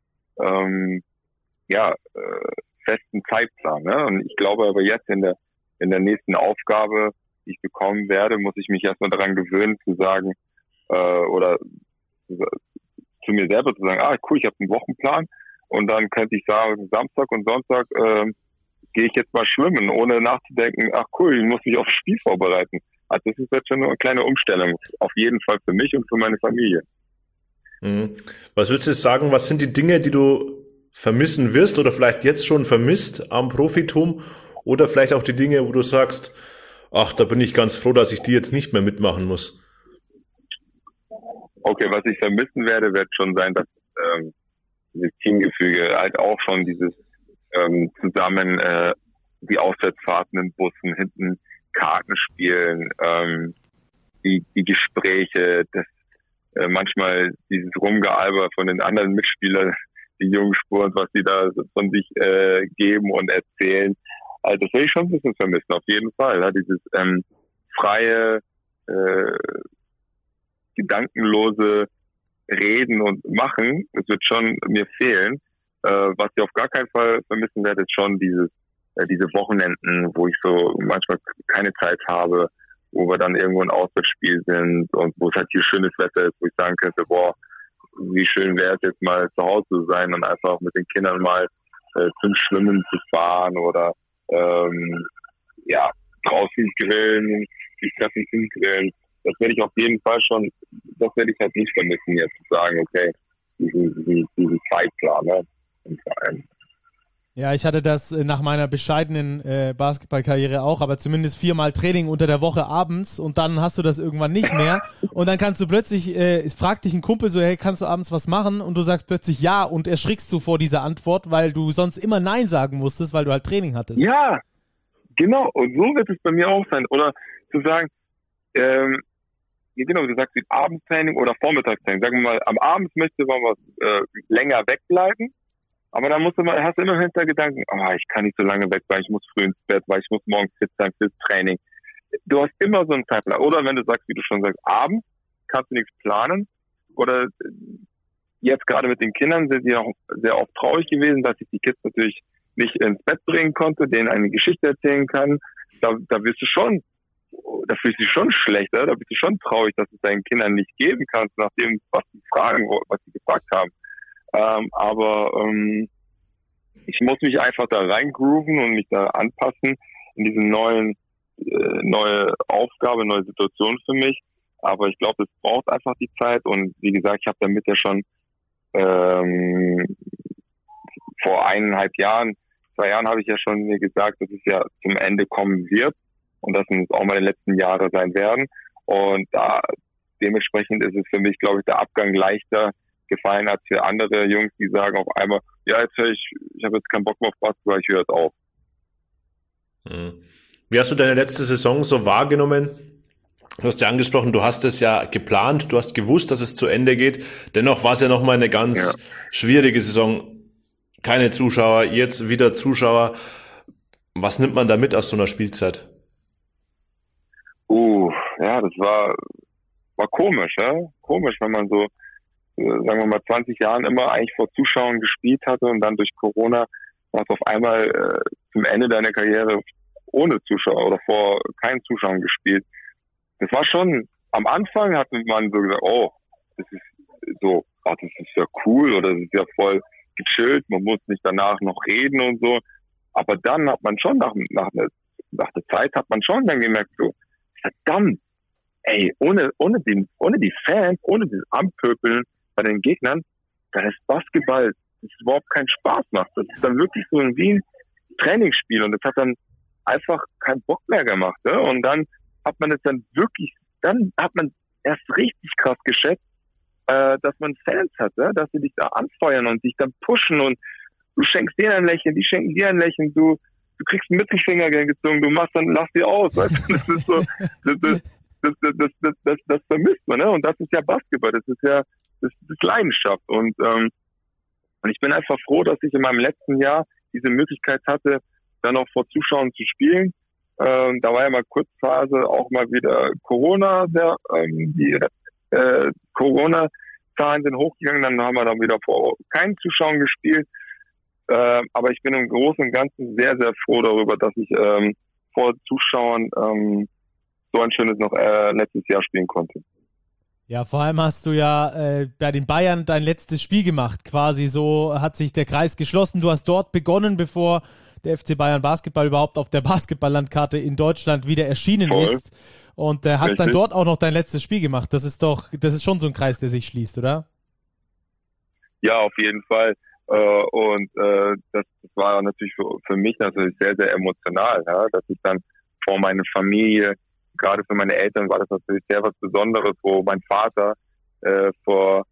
festen Zeitplan. Ne? Und ich glaube aber jetzt in der nächsten Aufgabe, die ich bekommen werde, muss ich mich erstmal daran gewöhnen zu sagen oder zu mir selber zu sagen, cool, ich habe einen Wochenplan und dann könnte ich sagen, Samstag und Sonntag gehe ich jetzt mal schwimmen, ohne nachzudenken, cool, ich muss mich aufs Spiel vorbereiten. Also das ist jetzt schon eine kleine Umstellung, auf jeden Fall für mich und für meine Familie. Was würdest du sagen, was sind die Dinge, die du vermissen wirst oder vielleicht jetzt schon vermisst am Profitum oder vielleicht auch die Dinge, wo du sagst, da bin ich ganz froh, dass ich die jetzt nicht mehr mitmachen muss? Okay, was ich vermissen werde, wird schon sein, dass dieses Teamgefüge, halt auch schon dieses zusammen die Auswärtsfahrten in Bussen, hinten Karten spielen, die Gespräche, das manchmal dieses Rumgealber von den anderen Mitspielern, die jungen Spuren, was die da von sich geben und erzählen. Also das will ich schon ein bisschen vermissen, auf jeden Fall. Ja, dieses freie, gedankenlose Reden und Machen, das wird schon mir fehlen. Was ich auf gar keinen Fall vermissen werde, ist schon diese Wochenenden, wo ich so manchmal keine Zeit habe, wo wir dann irgendwo ein Auswärtsspiel sind und wo es halt hier schönes Wetter ist, wo ich sagen könnte, boah, wie schön wäre es jetzt mal zu Hause zu sein und einfach mit den Kindern mal zum Schwimmen zu fahren oder draußen grillen, die Treffen zum Grillen. Das werde ich auf jeden Fall schon, das werde ich halt nicht vermissen, jetzt zu sagen, okay, diesen Zeitplan, ne? Ja, ich hatte das nach meiner bescheidenen Basketballkarriere auch, aber zumindest 4-mal Training unter der Woche abends und dann hast du das irgendwann nicht mehr und dann kannst du plötzlich, es fragt dich ein Kumpel so, hey, kannst du abends was machen? Und du sagst plötzlich ja und erschrickst du vor dieser Antwort, weil du sonst immer Nein sagen musstest, weil du halt Training hattest. Ja, genau, und so wird es bei mir auch sein. Oder zu sagen, genau, du sagst Abendtraining oder Vormittagstraining. Sagen wir mal, am Abend möchte man was länger wegbleiben. Aber dann hast du immer Hintergedanken, ich kann nicht so lange weg, weil ich muss früh ins Bett, weil ich muss morgens fit sein fürs Training. Du hast immer so einen Zeitplan. Oder wenn du sagst, wie du schon sagst, abends kannst du nichts planen. Oder jetzt gerade mit den Kindern sind die auch sehr oft traurig gewesen, dass ich die Kids natürlich nicht ins Bett bringen konnte, denen eine Geschichte erzählen kann. Da fühlst du dich schon schlecht, da bist du schon traurig, dass du es deinen Kindern nicht geben kannst, nachdem, was sie gefragt haben. ich muss mich einfach da reingrooven und mich da anpassen in diese neue Aufgabe, neue Situation für mich. Aber ich glaube, es braucht einfach die Zeit. Und wie gesagt, ich habe damit ja schon vor 2 Jahren habe ich ja schon mir gesagt, dass es ja zum Ende kommen wird und dass es auch meine letzten Jahre sein werden. Und dementsprechend ist es für mich, glaube ich, der Abgang leichter gefallen als für andere Jungs, die sagen auf einmal, ja, ich habe jetzt keinen Bock mehr auf Basketball, ich höre jetzt auf. Wie hast du deine letzte Saison so wahrgenommen? Du hast ja angesprochen, du hast es ja geplant, du hast gewusst, dass es zu Ende geht. Dennoch war es ja nochmal eine ganz schwierige Saison. Keine Zuschauer, jetzt wieder Zuschauer. Was nimmt man da mit aus so einer Spielzeit? Ja, das war komisch, ja? Komisch, wenn man so, sagen wir mal, 20 Jahren immer eigentlich vor Zuschauern gespielt hatte und dann durch Corona hast du auf einmal zum Ende deiner Karriere ohne Zuschauer oder vor keinen Zuschauern gespielt. Das war schon, am Anfang hat man so gesagt, das ist so, das ist ja cool oder das ist ja voll gechillt, man muss nicht danach noch reden und so. Aber dann hat man schon nach der Zeit hat man schon dann gemerkt, so, verdammt, ey, ohne die Fans, ohne dieses Anpöbeln bei den Gegnern, dann ist Basketball, das überhaupt keinen Spaß macht. Das ist dann wirklich so wie ein Trainingsspiel und das hat dann einfach keinen Bock mehr gemacht. Ne? Und dann hat man es dann hat man erst richtig krass geschätzt, dass man Fans hat, ne? Dass sie dich da anfeuern und dich dann pushen und du schenkst denen ein Lächeln, die schenken dir ein Lächeln, du kriegst einen Mittelfinger gezogen, du machst dann, lass die aus, weißt du? Das ist so, das vermisst man, ne? Und das ist ja Basketball, das ist Leidenschaft und ich bin einfach froh, dass ich in meinem letzten Jahr diese Möglichkeit hatte, dann auch vor Zuschauern zu spielen. Da war ja mal Kurzphase auch mal wieder Corona, die Corona-Zahlen sind hochgegangen, dann haben wir dann wieder vor keinen Zuschauern gespielt. Aber ich bin im Großen und Ganzen sehr, sehr froh darüber, dass ich vor Zuschauern so ein schönes noch letztes Jahr spielen konnte. Ja, vor allem hast du ja bei den Bayern dein letztes Spiel gemacht. Quasi so hat sich der Kreis geschlossen. Du hast dort begonnen, bevor der FC Bayern Basketball überhaupt auf der Basketballlandkarte in Deutschland wieder erschienen ist. Und hast Richtig. dann dort auch noch dein letztes Spiel gemacht. Das ist schon so ein Kreis, der sich schließt, oder? Ja, auf jeden Fall. Das war natürlich für mich natürlich sehr, sehr emotional, ja? Dass ich dann vor meiner Familie, gerade für meine Eltern war das natürlich sehr was Besonderes, wo mein Vater vor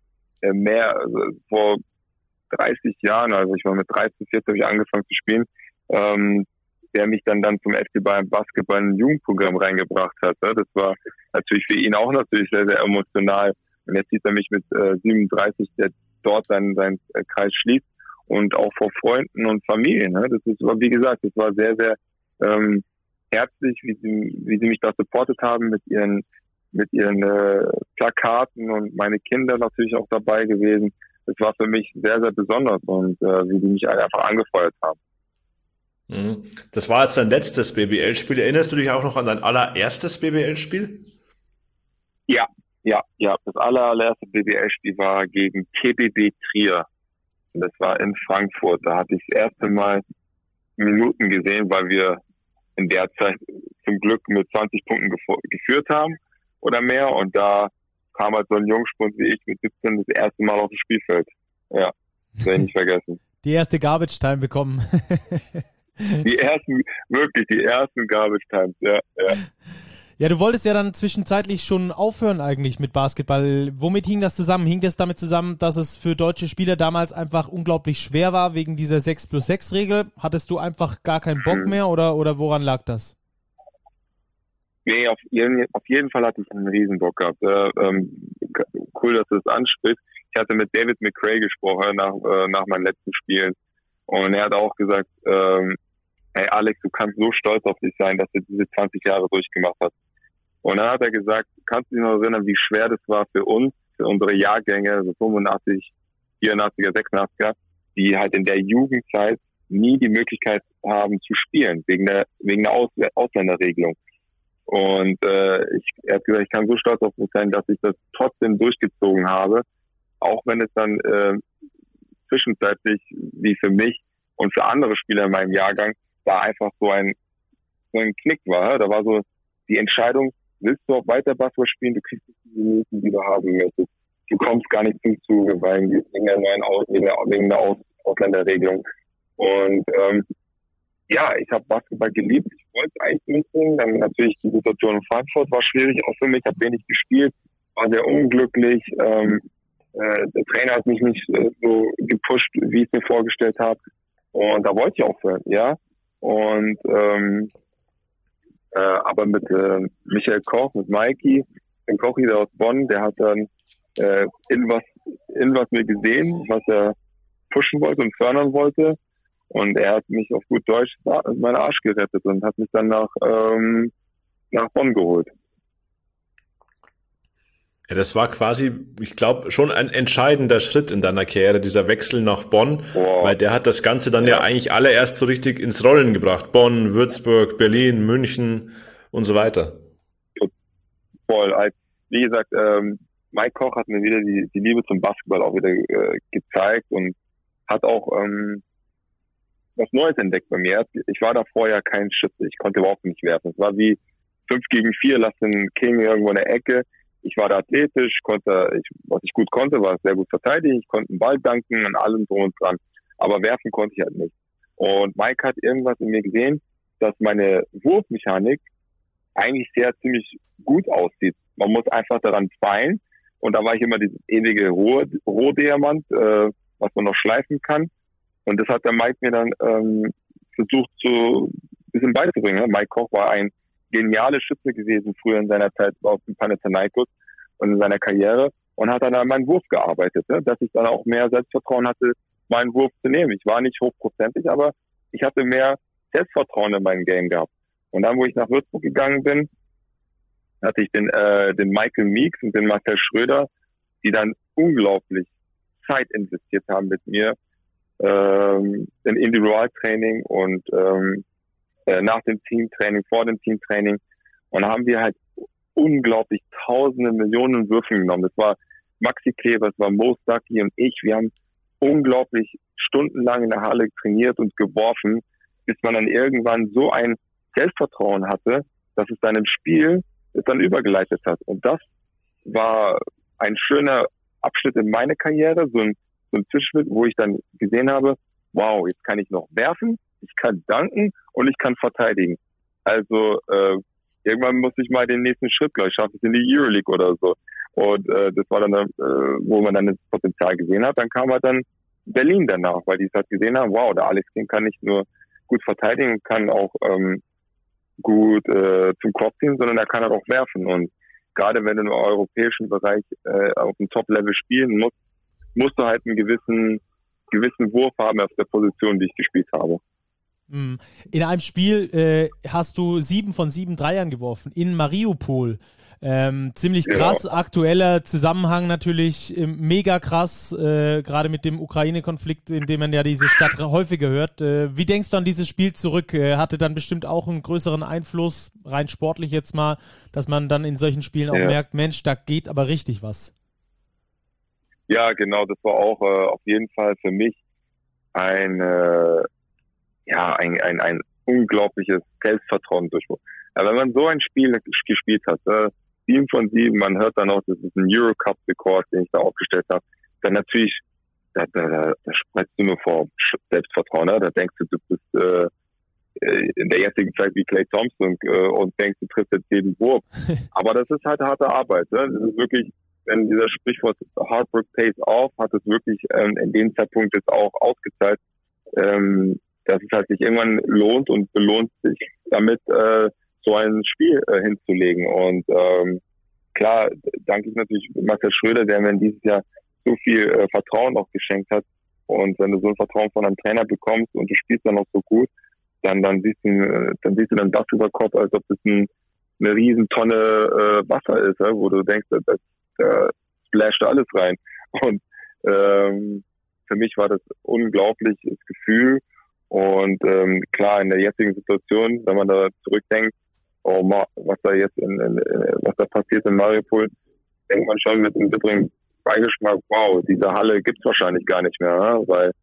30 Jahren, also ich war mit 13, 14 habe ich angefangen zu spielen, der mich dann zum FC Bayern Basketball ein Jugendprogramm reingebracht hat. Ne? Das war natürlich für ihn auch natürlich sehr, sehr emotional. Und jetzt sieht er mich mit 37, der dort seinen Kreis schließt und auch vor Freunden und Familien. Ne? Das ist, wie gesagt, das war sehr, sehr herzlich, wie sie mich da supportet haben mit ihren Plakaten und meine Kinder natürlich auch dabei gewesen. Das war für mich sehr, sehr besonders und wie die mich einfach angefeuert haben. Das war jetzt dein letztes BBL-Spiel. Erinnerst du dich auch noch an dein allererstes BBL-Spiel? Ja. Das allererste BBL-Spiel war gegen TBB Trier. Das war in Frankfurt. Da hatte ich das erste Mal Minuten gesehen, weil wir in der Zeit zum Glück mit 20 Punkten geführt haben oder mehr. Und da kam halt so ein Jungspund wie ich mit 17 das erste Mal auf das Spielfeld. Ja, das werde ich nicht vergessen. Die erste Garbage Time bekommen. Die ersten Garbage Times, ja. Ja, du wolltest ja dann zwischenzeitlich schon aufhören eigentlich mit Basketball. Womit hing das zusammen? Hing das damit zusammen, dass es für deutsche Spieler damals einfach unglaublich schwer war wegen dieser 6+6-Regel? Hattest du einfach gar keinen Bock mehr oder woran lag das? Nee, auf jeden Fall hatte ich einen Riesenbock gehabt. Cool, dass du das ansprichst. Ich hatte mit David McRae gesprochen nach meinen letzten Spielen und er hat auch gesagt, hey Alex, du kannst so stolz auf dich sein, dass du diese 20 Jahre durchgemacht hast. Und dann hat er gesagt, kannst du dich noch erinnern, wie schwer das war für uns, für unsere Jahrgänge, also 85, 84er, 86er, die halt in der Jugendzeit nie die Möglichkeit haben zu spielen, wegen der Ausländerregelung. Und er hat gesagt, ich kann so stolz auf mich sein, dass ich das trotzdem durchgezogen habe, auch wenn es dann zwischenzeitlich, wie für mich, Und für andere Spieler in meinem Jahrgang war einfach so ein Knick war. Da war so die Entscheidung, willst du auch weiter Basketball spielen, du kriegst nicht die Minuten, die du haben möchtest. Du kommst gar nicht zum Zuge, wegen der neuen Ausländerregelung. Und ich habe Basketball geliebt. Ich wollte eigentlich mitbringen. Dann natürlich die Situation in Frankfurt war schwierig, auch für mich. Ich habe wenig gespielt, war sehr unglücklich. Der Trainer hat mich nicht so gepusht, wie ich es mir vorgestellt habe. Und da wollte ich aufhören, ja. Und aber mit Michael Koch, mit Mikey, den Kochi aus Bonn, der hat dann in was mir gesehen, was er pushen wollte und fördern wollte. Und er hat mich auf gut Deutsch meinen Arsch gerettet und hat mich dann nach Bonn geholt. Ja, das war quasi, ich glaube, schon ein entscheidender Schritt in deiner Karriere, dieser Wechsel nach Bonn, weil der hat das Ganze dann ja eigentlich allererst so richtig ins Rollen gebracht. Bonn, Würzburg, Berlin, München und so weiter. Voll. Wie gesagt, Mike Koch hat mir wieder die Liebe zum Basketball auch wieder gezeigt und hat auch was Neues entdeckt bei mir. Ich war da vorher kein Schütze, ich konnte überhaupt nicht werfen. Es war wie 5 gegen 4, lass den King irgendwo in der Ecke. Ich war da athletisch, was ich gut konnte, war sehr gut verteidigen. Ich konnte den Ball danken an allem drum und dran. Aber werfen konnte ich halt nicht. Und Mike hat irgendwas in mir gesehen, dass meine Wurfmechanik eigentlich ziemlich gut aussieht. Man muss einfach daran feilen. Und da war ich immer dieses ewige Rohdiamant, was man noch schleifen kann. Und das hat der Mike mir dann versucht ein bisschen beizubringen. Mike Koch war ein geniale Schütze gewesen früher in seiner Zeit auf dem Panathinaikos und in seiner Karriere und hat dann an meinen Wurf gearbeitet, dass ich dann auch mehr Selbstvertrauen hatte, meinen Wurf zu nehmen. Ich war nicht hochprozentig, aber ich hatte mehr Selbstvertrauen in meinem Game gehabt. Und dann, wo ich nach Würzburg gegangen bin, hatte ich den Michael Meeks und den Marcel Schröder, die dann unglaublich Zeit investiert haben mit mir in Individualtraining und nach dem Teamtraining, vor dem Teamtraining. Und da haben wir halt unglaublich tausende, Millionen Würfen genommen. Das war Maxi Kleber, das war Mo Stuckey und ich. Wir haben unglaublich stundenlang in der Halle trainiert und geworfen, bis man dann irgendwann so ein Selbstvertrauen hatte, dass es dann im Spiel dann übergeleitet hat. Und das war ein schöner Abschnitt in meine Karriere, so ein Zwischenschritt, wo ich dann gesehen habe, wow, jetzt kann ich noch werfen, ich kann danken und ich kann verteidigen. Also irgendwann muss ich mal den nächsten Schritt gleich schaffen, in die Euroleague oder so. Und das war dann, wo man dann das Potenzial gesehen hat. Dann kam halt dann Berlin danach, weil die es halt gesehen haben, wow, der Alex King kann nicht nur gut verteidigen, kann auch gut zum Korb ziehen, sondern er kann halt auch werfen. Und gerade wenn du im europäischen Bereich auf dem Top-Level spielen musst du halt einen gewissen Wurf haben auf der Position, die ich gespielt habe. In einem Spiel hast du 7 von 7 Dreiern geworfen, in Mariupol. Ziemlich krass, aktueller Zusammenhang natürlich, mega krass, gerade mit dem Ukraine-Konflikt, in dem man ja diese Stadt häufiger hört. Wie denkst du an dieses Spiel zurück? Hatte dann bestimmt auch einen größeren Einfluss, rein sportlich jetzt mal, dass man dann in solchen Spielen auch merkt, Mensch, da geht aber richtig was. Ja, genau, das war auch auf jeden Fall für mich ein unglaubliches Selbstvertrauen durchbruch. Ja, wenn man so ein Spiel gespielt hat, 7 von 7, man hört dann auch, das ist ein Eurocup-Rekord, den ich da aufgestellt habe, dann natürlich, da sprichst du nur vor Selbstvertrauen, ne? Da denkst du bist in der jetzigen Zeit wie Klay Thompson und denkst, du triffst jetzt jeden Wurf. Aber das ist halt harte Arbeit. Ne? Das ist wirklich, wenn dieser Sprichwort Hard Work pays off, hat es wirklich in dem Zeitpunkt jetzt auch ausgezahlt, dass es halt sich irgendwann lohnt und belohnt sich damit, so ein Spiel hinzulegen. Und klar, danke ich natürlich Marcel Schröder, der mir dieses Jahr so viel Vertrauen auch geschenkt hat. Und wenn du so ein Vertrauen von einem Trainer bekommst und du spielst dann auch so gut, dann siehst du dann das über Kopf, als ob das eine riesen Tonne Wasser ist, wo du denkst, da splasht alles rein. Und für mich war das ein unglaubliches Gefühl. Und klar, in der jetzigen Situation, wenn man da zurückdenkt, was da passiert in Mariupol, denkt man schon mit einem bitteren Beigeschmack, wow, diese Halle gibt's wahrscheinlich gar nicht mehr, ne? Weil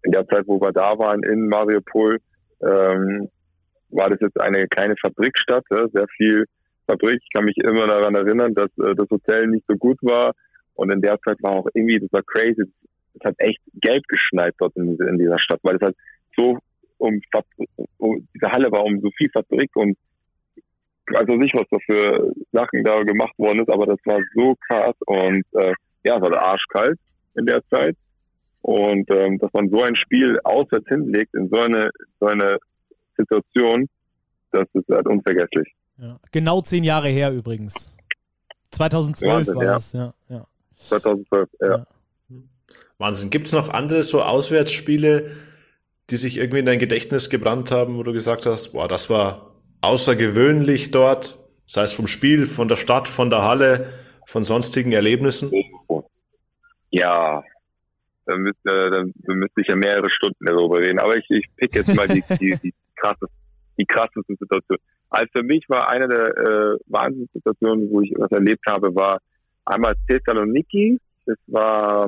in der Zeit, wo wir da waren in Mariupol, war das jetzt eine kleine Fabrikstadt, sehr viel Fabrik. Ich kann mich immer daran erinnern, dass das Hotel nicht so gut war. Und in der Zeit war auch irgendwie, das war crazy, es hat echt Geld geschneit dort in dieser Stadt, weil es halt so diese Halle war so viel Fabrik und also nicht, was da für Sachen da gemacht worden ist, aber das war so krass und es war arschkalt in der Zeit. Und dass man so ein Spiel auswärts hinlegt in so eine Situation, das ist halt unvergesslich. Ja. Genau 10 Jahre her übrigens. 2012 Wahnsinn, war das, ja. 2012, ja. Wahnsinn. Gibt's noch andere so Auswärtsspiele, die sich irgendwie in dein Gedächtnis gebrannt haben, wo du gesagt hast, boah, das war außergewöhnlich dort, sei es vom Spiel, von der Stadt, von der Halle, von sonstigen Erlebnissen? Ja, da müsste ich ja mehrere Stunden darüber reden, aber ich pick jetzt mal die krassesten Situationen. Also für mich war eine der Wahnsinnssituationen, wo ich was erlebt habe, war einmal Thessaloniki, das war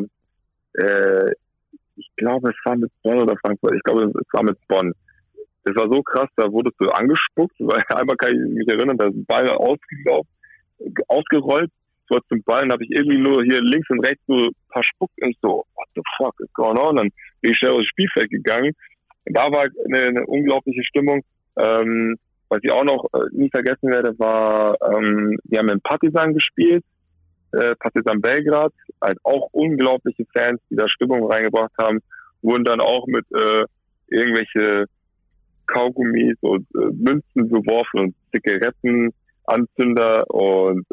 ich glaube, es war mit Bonn oder Frankfurt. Ich glaube, es war mit Bonn. Das war so krass, da wurdest du angespuckt, weil einmal kann ich mich erinnern, da ist ein Ball ausgerollt, so zum Ball, habe ich irgendwie nur hier links und rechts so ein paar Spuck und ich so, what the fuck is going on? Dann bin ich schnell aufs Spielfeld gegangen. Und da war eine unglaubliche Stimmung. Was ich auch noch nie vergessen werde, war, wir haben in Partizan gespielt, Partizan Belgrad, halt auch unglaubliche Fans, die da Stimmung reingebracht haben, wurden dann auch mit irgendwelche Kaugummis und Münzen beworfen und Zigarettenanzünder und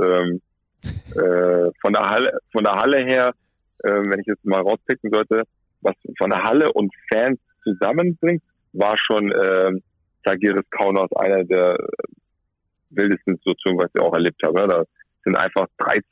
von der Halle her, wenn ich jetzt mal rauspicken sollte, was von der Halle und Fans zusammenbringt, war schon Zagirres Kaunas einer der wildesten Situationen, was ich auch erlebt habe. Da sind einfach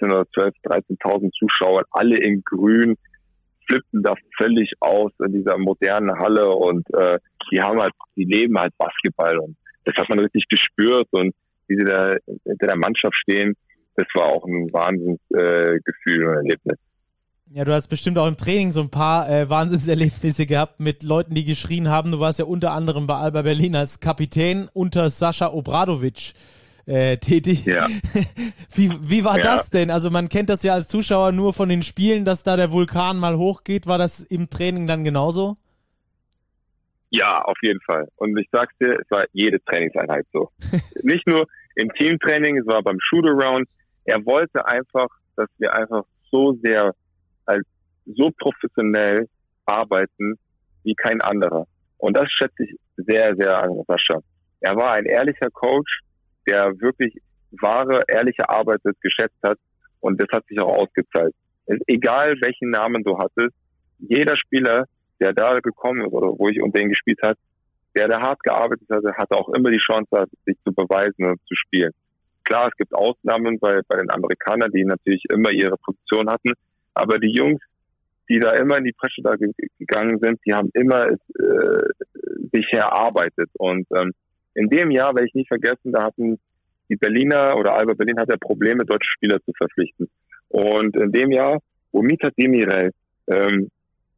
13.000 Zuschauer, alle in grün, flippen da völlig aus in dieser modernen Halle und die leben halt Basketball und das hat man richtig gespürt und wie sie da hinter der Mannschaft stehen, das war auch ein Wahnsinnsgefühl und Erlebnis. Ja, du hast bestimmt auch im Training so ein paar Wahnsinnserlebnisse gehabt mit Leuten, die geschrien haben. Du warst ja unter anderem bei Alba Berlin als Kapitän unter Sascha Obradovic tätig. Ja. Wie war das denn? Also man kennt das ja als Zuschauer nur von den Spielen, dass da der Vulkan mal hochgeht. War das im Training dann genauso? Ja, auf jeden Fall. Und ich sag's dir, es war jede Trainingseinheit so. Nicht nur im Teamtraining, es war beim Shootaround. Er wollte einfach, dass wir einfach so sehr, so professionell arbeiten wie kein anderer. Und das schätze ich sehr, sehr an Sascha. Er war ein ehrlicher Coach, der wirklich wahre, ehrliche Arbeit geschätzt hat. Und das hat sich auch ausgezahlt. Egal welchen Namen du hattest, jeder Spieler, der da gekommen ist oder wo ich unter ihn gespielt hat, der hart gearbeitet hat, hatte auch immer die Chance, sich zu beweisen und zu spielen. Klar, es gibt Ausnahmen bei den Amerikanern, die natürlich immer ihre Position hatten, aber die Jungs, die da immer in die Presse da gegangen sind, die haben immer sich erarbeitet. Und in dem Jahr, werde ich nicht vergessen, da hatten die Berliner oder Alba Berlin hatte Probleme, deutsche Spieler zu verpflichten. Und in dem Jahr, wo Mithat Demirel 5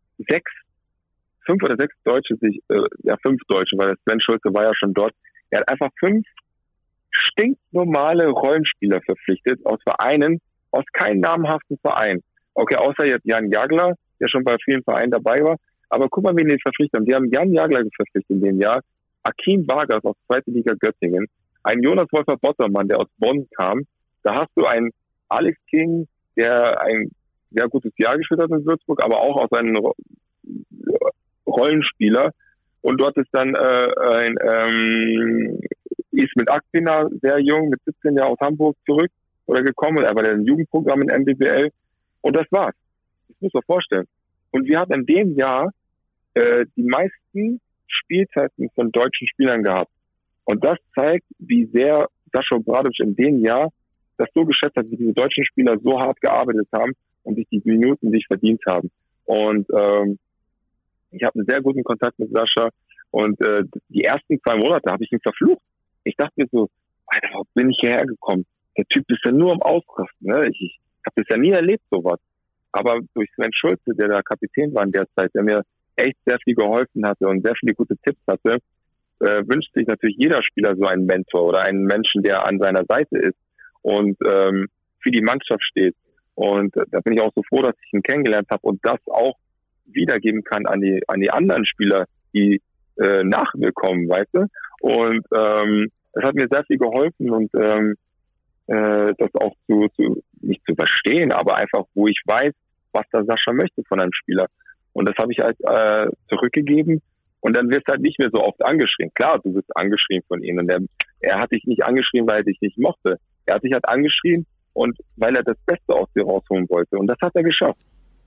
oder 6 Deutsche fünf Deutsche, weil der Sven Schulze war ja schon dort, er hat einfach 5 stinknormale Rollenspieler verpflichtet aus Vereinen, aus keinem namhaften Verein. Okay, außer jetzt Jan Jagler, der schon bei vielen Vereinen dabei war. Aber guck mal, wen die verpflichtet haben. Die haben Jan Jagler verpflichtet in dem Jahr, Akin Vargas aus 2. Liga Göttingen, ein Jonas Wolfer-Bottermann, der aus Bonn kam. Da hast du einen Alex King, der ein sehr gutes Jahr gespielt hat in Würzburg, aber auch aus einem Rollenspieler. Und dort ist dann Ismet Akpina, sehr jung, mit 17 Jahren aus Hamburg zurück oder gekommen. Er war in einem Jugendprogramm in MBBL. Und das war's. Das muss man vorstellen. Und wir hatten in dem Jahr die meisten Spielzeiten von deutschen Spielern gehabt. Und das zeigt, wie sehr Sascha Obradovic in dem Jahr das so geschätzt hat, wie diese deutschen Spieler so hart gearbeitet haben und sich die Minuten sich verdient haben. Und ich habe einen sehr guten Kontakt mit Sascha. Und die ersten 2 Monate habe ich ihn verflucht. Ich dachte mir so, Alter, warum bin ich hierher gekommen? Der Typ ist ja nur am Ausrasten. Ne? Ich habe das ja nie erlebt, sowas. Aber durch Sven Schulze, der da Kapitän war in der Zeit, der mir echt sehr viel geholfen hatte und sehr viele gute Tipps hatte, wünscht sich natürlich jeder Spieler so einen Mentor oder einen Menschen, der an seiner Seite ist und für die Mannschaft steht. Und da bin ich auch so froh, dass ich ihn kennengelernt habe und das auch wiedergeben kann an die anderen Spieler, die nach mir kommen, weißt du? Und das hat mir sehr viel geholfen und das auch nicht zu verstehen, aber einfach, wo ich weiß, was der Sascha möchte von einem Spieler. Und das habe ich halt zurückgegeben und dann wirst du halt nicht mehr so oft angeschrien. Klar, du wirst angeschrien von ihm und er hat dich nicht angeschrien, weil er dich nicht mochte. Er hat dich halt angeschrien und weil er das Beste aus dir rausholen wollte. Und das hat er geschafft.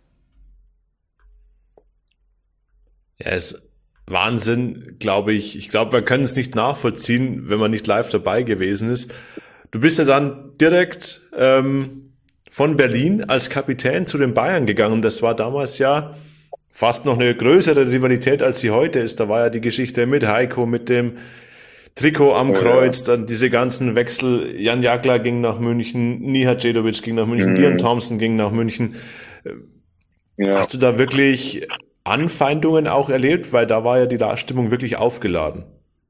Ja, ist Wahnsinn, glaube ich. Ich glaube, man kann es nicht nachvollziehen, wenn man nicht live dabei gewesen ist. Du bist ja dann direkt von Berlin als Kapitän zu den Bayern gegangen. Das war damals ja fast noch eine größere Rivalität, als sie heute ist. Da war ja die Geschichte mit Heiko, mit dem Trikot am Kreuz, dann diese ganzen Wechsel. Jan Jagler ging nach München, Nihat Djedovic ging nach München, Dion Thompson ging nach München. Ja. Hast du da wirklich Anfeindungen auch erlebt? Weil da war ja die Stimmung wirklich aufgeladen.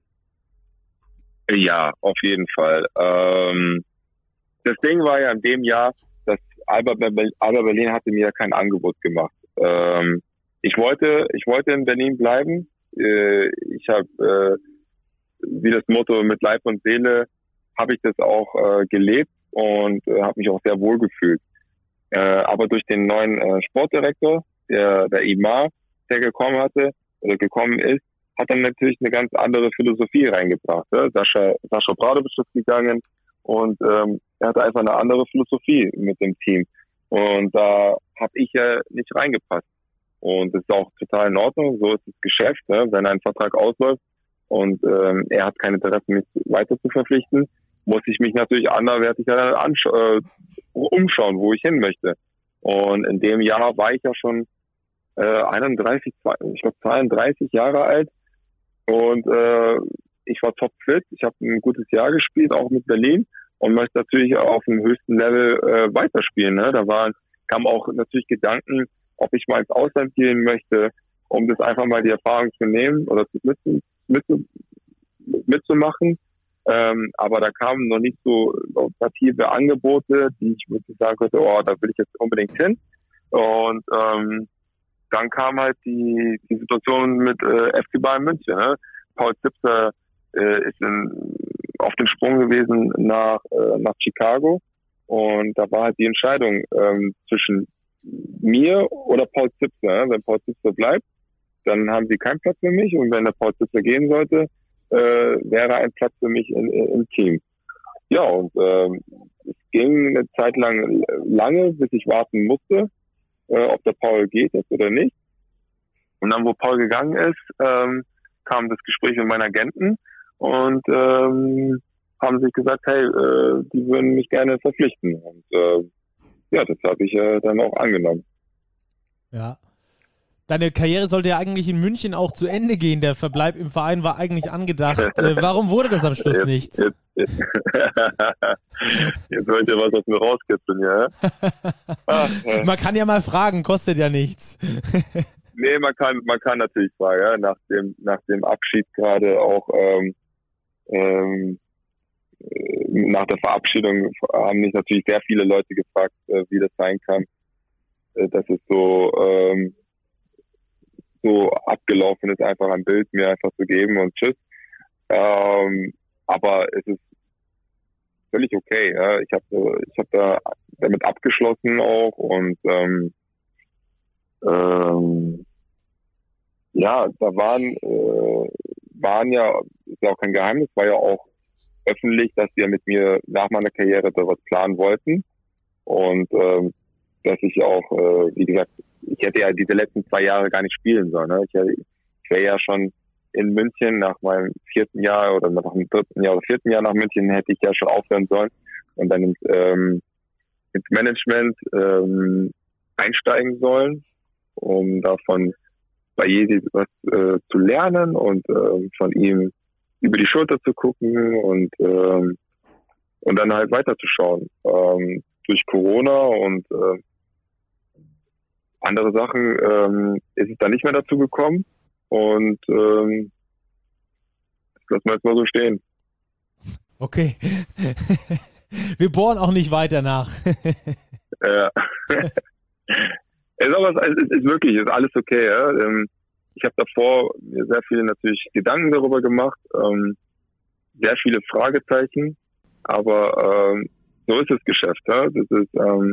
Ja, auf jeden Fall. Das Ding war ja in dem Jahr, dass Alba Berlin hatte mir kein Angebot gemacht. Ich wollte in Berlin bleiben. Ich habe wie das Motto mit Leib und Seele habe ich das auch gelebt und habe mich auch sehr wohl gefühlt. Aber durch den neuen Sportdirektor, der Imar, der gekommen ist, hat dann natürlich eine ganz andere Philosophie reingebracht. Sascha Bradovic ist gegangen und er hatte einfach eine andere Philosophie mit dem Team. Und da habe ich ja nicht reingepasst. Und das ist auch total in Ordnung. So ist das Geschäft, wenn ein Vertrag ausläuft und er hat kein Interesse, mich weiter zu verpflichten, muss ich mich natürlich anderweitig umschauen, wo ich hin möchte. Und in dem Jahr war ich ja schon 32 Jahre alt und ich war topfit. Ich habe ein gutes Jahr gespielt, auch mit Berlin und möchte natürlich auf dem höchsten Level weiterspielen. Ne? Da kamen auch natürlich Gedanken, ob ich mal ins Ausland gehen möchte, um das einfach mal die Erfahrung zu nehmen oder mitzumachen. Aber da kamen noch nicht so operative Angebote, die ich wirklich sagen könnte, da will ich jetzt unbedingt hin. Und dann kam halt die Situation mit FC Bayern München. Ne? Paul Zipser ist auf den Sprung gewesen nach Chicago und da war halt die Entscheidung zwischen mir oder Paul Zipser. Ne? Wenn Paul Zipser bleibt, dann haben sie keinen Platz für mich und wenn der Paul Zipser gehen sollte, wäre ein Platz für mich im Team. Ja, und es ging eine Zeit lange, bis ich warten musste, ob der Paul geht jetzt oder nicht. Und dann, wo Paul gegangen ist, kam das Gespräch mit meinen Agenten und haben sich gesagt, hey, die würden mich gerne verpflichten. Und das habe ich dann auch angenommen. Ja. Deine Karriere sollte ja eigentlich in München auch zu Ende gehen. Der Verbleib im Verein war eigentlich angedacht. Warum wurde das am Schluss nichts? Jetzt wollt ihr was aus mir rauskitzeln, ja? Man kann ja mal fragen, kostet ja nichts. Nee, man kann natürlich fragen, ja? Nach dem Abschied gerade auch nach der Verabschiedung haben mich natürlich sehr viele Leute gefragt, wie das sein kann, dass es so abgelaufen ist, einfach ein Bild mir einfach zu geben und tschüss. Aber es ist völlig okay. Ja. Ich hab da damit abgeschlossen auch und da waren ja, ist ja auch kein Geheimnis, war ja auch öffentlich, dass wir mit mir nach meiner Karriere da was planen wollten und dass ich auch, wie gesagt, ich hätte ja diese letzten 2 Jahre gar nicht spielen sollen. Ne? Ich wäre ja schon in München nach meinem 4. Jahr oder nach dem 3. Jahr oder 4. Jahr nach München hätte ich ja schon aufhören sollen und dann ins Management einsteigen sollen, um davon bei Jesi was zu lernen und von ihm über die Schulter zu gucken und dann halt weiterzuschauen. Durch Corona und andere Sachen ist es dann nicht mehr dazu gekommen und das lassen wir jetzt mal so stehen. Okay. Wir bohren auch nicht weiter nach. Ja. Es ist wirklich, ist alles okay. Ja? Ich habe davor mir sehr viele natürlich Gedanken darüber gemacht, sehr viele Fragezeichen, aber so ist das Geschäft. Ja? Das ist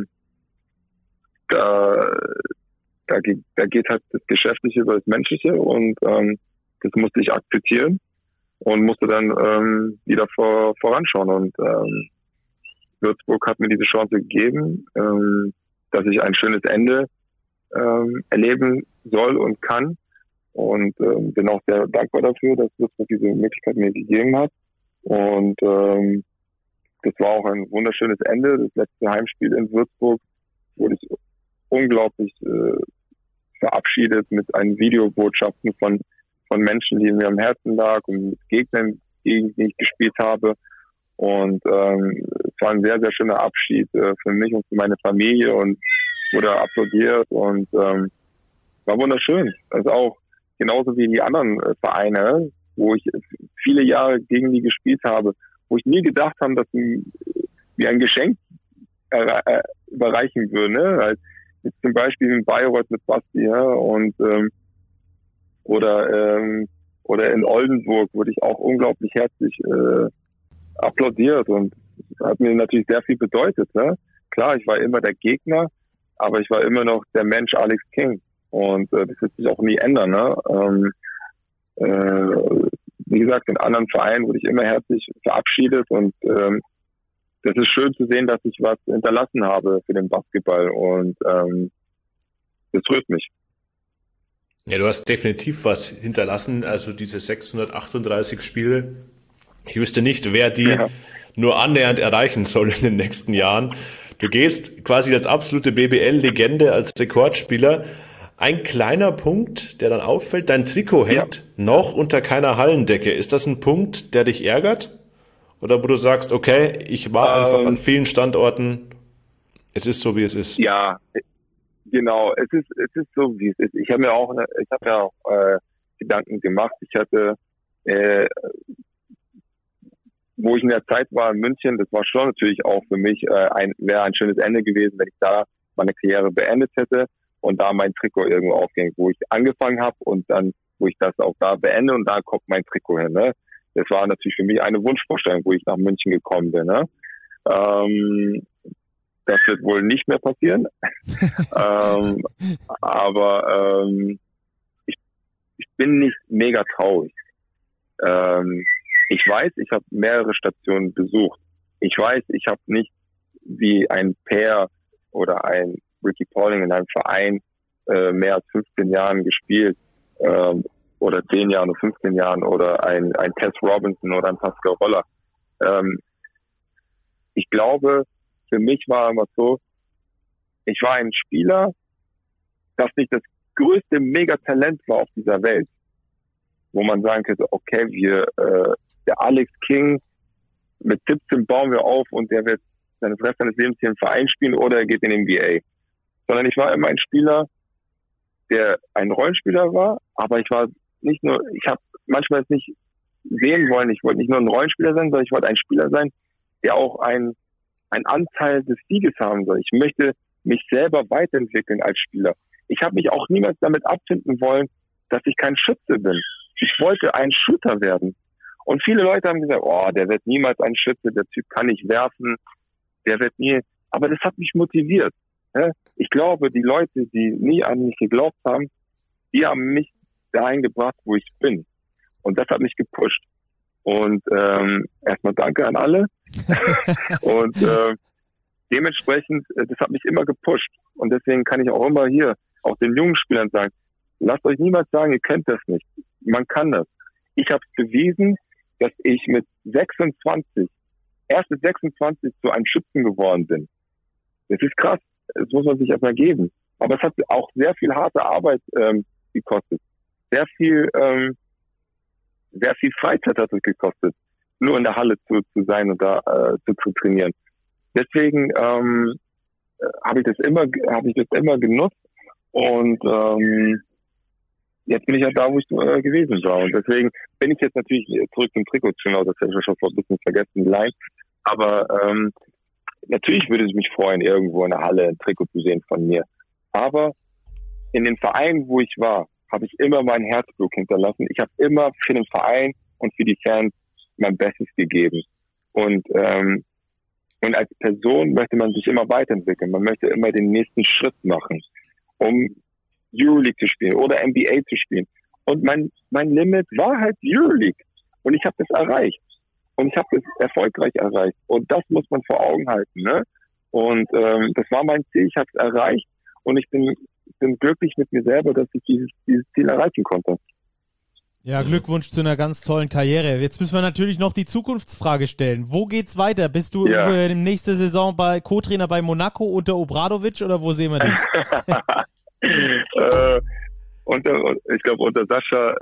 da geht halt das Geschäftliche über das Menschliche und das musste ich akzeptieren und musste dann wieder voranschauen. Und Würzburg hat mir diese Chance gegeben, dass ich ein schönes Ende erleben soll und kann. Und bin auch sehr dankbar dafür, dass Würzburg diese Möglichkeit mir gegeben hat. Und das war auch ein wunderschönes Ende. Das letzte Heimspiel in Würzburg wurde ich unglaublich verabschiedet mit einen Videobotschaften von Menschen, die mir am Herzen lag und mit Gegnern, gegen die ich gespielt habe. Und es war ein sehr, sehr schöner Abschied für mich und für meine Familie und wurde applaudiert und war wunderschön. Also auch genauso wie die anderen Vereine, wo ich viele Jahre gegen die gespielt habe, wo ich nie gedacht habe, dass sie mir ein Geschenk überreichen würden. Ne? Halt jetzt zum Beispiel in Bayreuth mit Basti, ja? Und oder in Oldenburg wurde ich auch unglaublich herzlich applaudiert und das hat mir natürlich sehr viel bedeutet. Ne? Klar, ich war immer der Gegner, aber ich war immer noch der Mensch Alex King und das wird sich auch nie ändern. Ne? Wie gesagt, in anderen Vereinen wurde ich immer herzlich verabschiedet und das ist schön zu sehen, dass ich was hinterlassen habe für den Basketball und das rührt mich. Ja, du hast definitiv was hinterlassen, also diese 638 Spiele. Ich wüsste nicht, wer die nur annähernd erreichen soll in den nächsten Jahren. Du gehst quasi als absolute BBL-Legende, als Rekordspieler. Ein kleiner Punkt, der dann auffällt, dein Trikot hängt noch unter keiner Hallendecke. Ist das ein Punkt, der dich ärgert? Oder wo du sagst, okay, ich war einfach an vielen Standorten, es ist so, wie es ist? Ja, genau, es ist so, wie es ist. Ich habe mir auch Gedanken gemacht. Ich hatte, wo ich in der Zeit war in München, das war schon natürlich auch für mich wäre ein schönes Ende gewesen, wenn ich da meine Karriere beendet hätte und da mein Trikot irgendwo aufgehängt, wo ich angefangen habe und dann, wo ich das auch da beende und da kommt mein Trikot hin. Ne? Das war natürlich für mich eine Wunschvorstellung, wo ich nach München gekommen bin. Ne? Das wird wohl nicht mehr passieren. Aber ich bin nicht mega traurig. Ich weiß, ich habe mehrere Stationen besucht. Ich weiß, ich habe nicht wie ein Peer oder ein Ricky Pauling in einem Verein mehr als 15 Jahren gespielt oder 10 Jahren oder 15 Jahren oder ein Tess Robinson oder ein Pascal Roller. Ich glaube, für mich war immer so, ich war ein Spieler, das nicht das größte Megatalent war auf dieser Welt, wo man sagen könnte, okay, der Alex King, mit 17 bauen wir auf und der wird seinen Rest seines Lebens hier im Verein spielen oder er geht in den NBA. Sondern ich war immer ein Spieler, der ein Rollenspieler war, aber ich habe manchmal es nicht sehen wollen, ich wollte nicht nur ein Rollenspieler sein, sondern ich wollte ein Spieler sein, der auch einen Anteil des Sieges haben soll. Ich möchte mich selber weiterentwickeln als Spieler. Ich habe mich auch niemals damit abfinden wollen, dass ich kein Schütze bin. Ich wollte ein Shooter werden. Und viele Leute haben gesagt, oh, der wird niemals ein Schütze, der Typ kann nicht werfen, der wird nie. Aber das hat mich motiviert. Ich glaube, die Leute, die nie an mich geglaubt haben, die haben mich dahin gebracht, wo ich bin. Und das hat mich gepusht. Und erstmal danke an alle. Und dementsprechend, das hat mich immer gepusht. Und deswegen kann ich auch immer hier, auch den jungen Spielern sagen, lasst euch niemals sagen, ihr könnt das nicht. Man kann das. Ich habe es bewiesen, dass ich mit 26, erst mit 26 zu einem Schützen geworden bin. Das ist krass. Das muss man sich erstmal geben. Aber es hat auch sehr viel harte Arbeit gekostet. Sehr viel Freizeit hat es gekostet, nur in der Halle zu sein und da zu trainieren. Deswegen habe ich das immer genutzt Und jetzt bin ich halt da, wo ich gewesen war. Und deswegen bin ich jetzt natürlich zurück zum Trikot. Genau, das hätte ich schon ein bisschen vergessen, die Line. Aber natürlich würde es mich freuen, irgendwo in der Halle ein Trikot zu sehen von mir. Aber in den Vereinen, wo ich war, habe ich immer mein Herzblut hinterlassen. Ich habe immer für den Verein und für die Fans mein Bestes gegeben. Und als Person möchte man sich immer weiterentwickeln. Man möchte immer den nächsten Schritt machen, um Euroleague zu spielen oder NBA zu spielen. Und mein Limit war halt Euroleague. Und ich habe das erreicht. Und ich habe das erfolgreich erreicht. Und das muss man vor Augen halten. Ne? Und das war mein Ziel. Ich habe es erreicht. Und ich bin glücklich mit mir selber, dass ich dieses Ziel erreichen konnte. Ja, Glückwunsch zu einer ganz tollen Karriere. Jetzt müssen wir natürlich noch die Zukunftsfrage stellen. Wo geht's weiter? Bist du in nächste Saison Co-Trainer bei Monaco unter Obradovic oder wo sehen wir dich? Ich glaube, unter Sascha,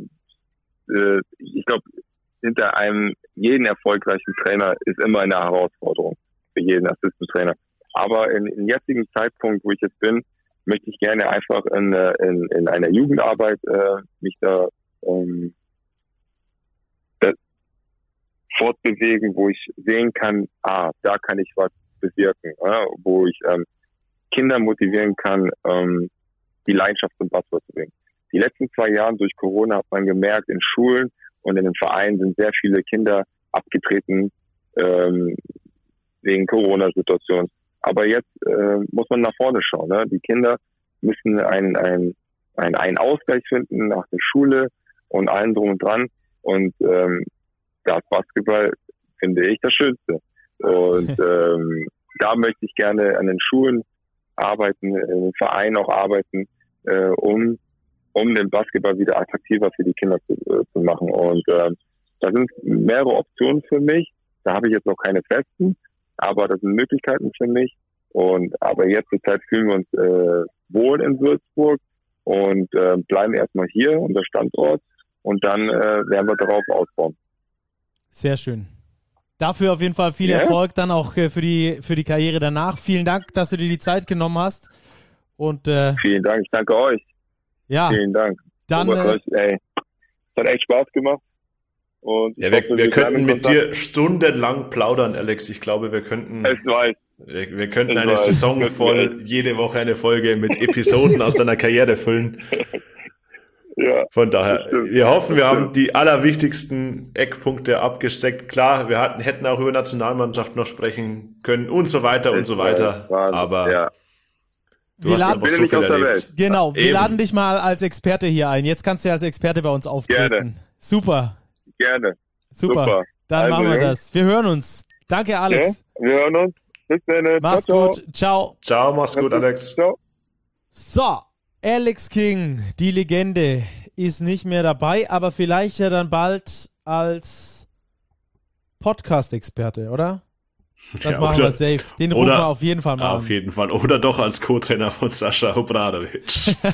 ich glaube, hinter einem jeden erfolgreichen Trainer ist immer eine Herausforderung für jeden Assistant-Trainer. Aber im jetzigen Zeitpunkt, wo ich jetzt bin, möchte ich gerne einfach in einer Jugendarbeit mich da fortbewegen, wo ich sehen kann, da kann ich was bewirken, wo ich Kinder motivieren kann, die Leidenschaft zum Basketball zu bringen. Die letzten 2 Jahre durch Corona hat man gemerkt, in Schulen und in den Vereinen sind sehr viele Kinder abgetreten wegen Corona-Situationen. Aber jetzt muss man nach vorne schauen. Ne? Die Kinder müssen einen Ausgleich finden nach der Schule und allem drum und dran. Und das Basketball finde ich das Schönste. Und da möchte ich gerne an den Schulen arbeiten, in den Vereinen auch arbeiten, um den Basketball wieder attraktiver für die Kinder zu machen. Und da sind mehrere Optionen für mich. Da habe ich jetzt noch keine festen, aber das sind Möglichkeiten für mich. Aber jetzt zur Zeit fühlen wir uns wohl in Würzburg und bleiben erstmal hier, unser Standort, und dann werden wir darauf ausbauen. Sehr schön. Dafür auf jeden Fall viel Erfolg, dann auch für die Karriere danach. Vielen Dank, dass du dir die Zeit genommen hast. Und vielen Dank, ich danke euch. Ja. Vielen Dank. Dann, es hat echt Spaß gemacht. Und wir könnten mit dir stundenlang plaudern, Alex. Ich glaube, wir könnten eine Saison voll jede Woche eine Folge mit Episoden aus deiner Karriere füllen. Ja, von daher, wir hoffen, wir haben die allerwichtigsten Eckpunkte abgesteckt. Klar, wir hätten auch über Nationalmannschaft noch sprechen können und so weiter und so weiter. Aber du hast einfach so viel erlebt. Genau, wir laden dich mal als Experte hier ein. Jetzt kannst du ja als Experte bei uns auftreten. Gerne. Super. Gerne. Super. Dann machen wir das. Wir hören uns. Danke, Alex. Ja, wir hören uns. Bis dann. Mach's gut. Ciao. Ciao, mach's gut, Alex. Ciao. So, Alex King, die Legende, ist nicht mehr dabei, aber vielleicht ja dann bald als Podcast-Experte, oder? Das machen wir safe. Den rufen wir auf jeden Fall mal an. Auf jeden Fall. Oder doch als Co-Trainer von Sascha Obradovic.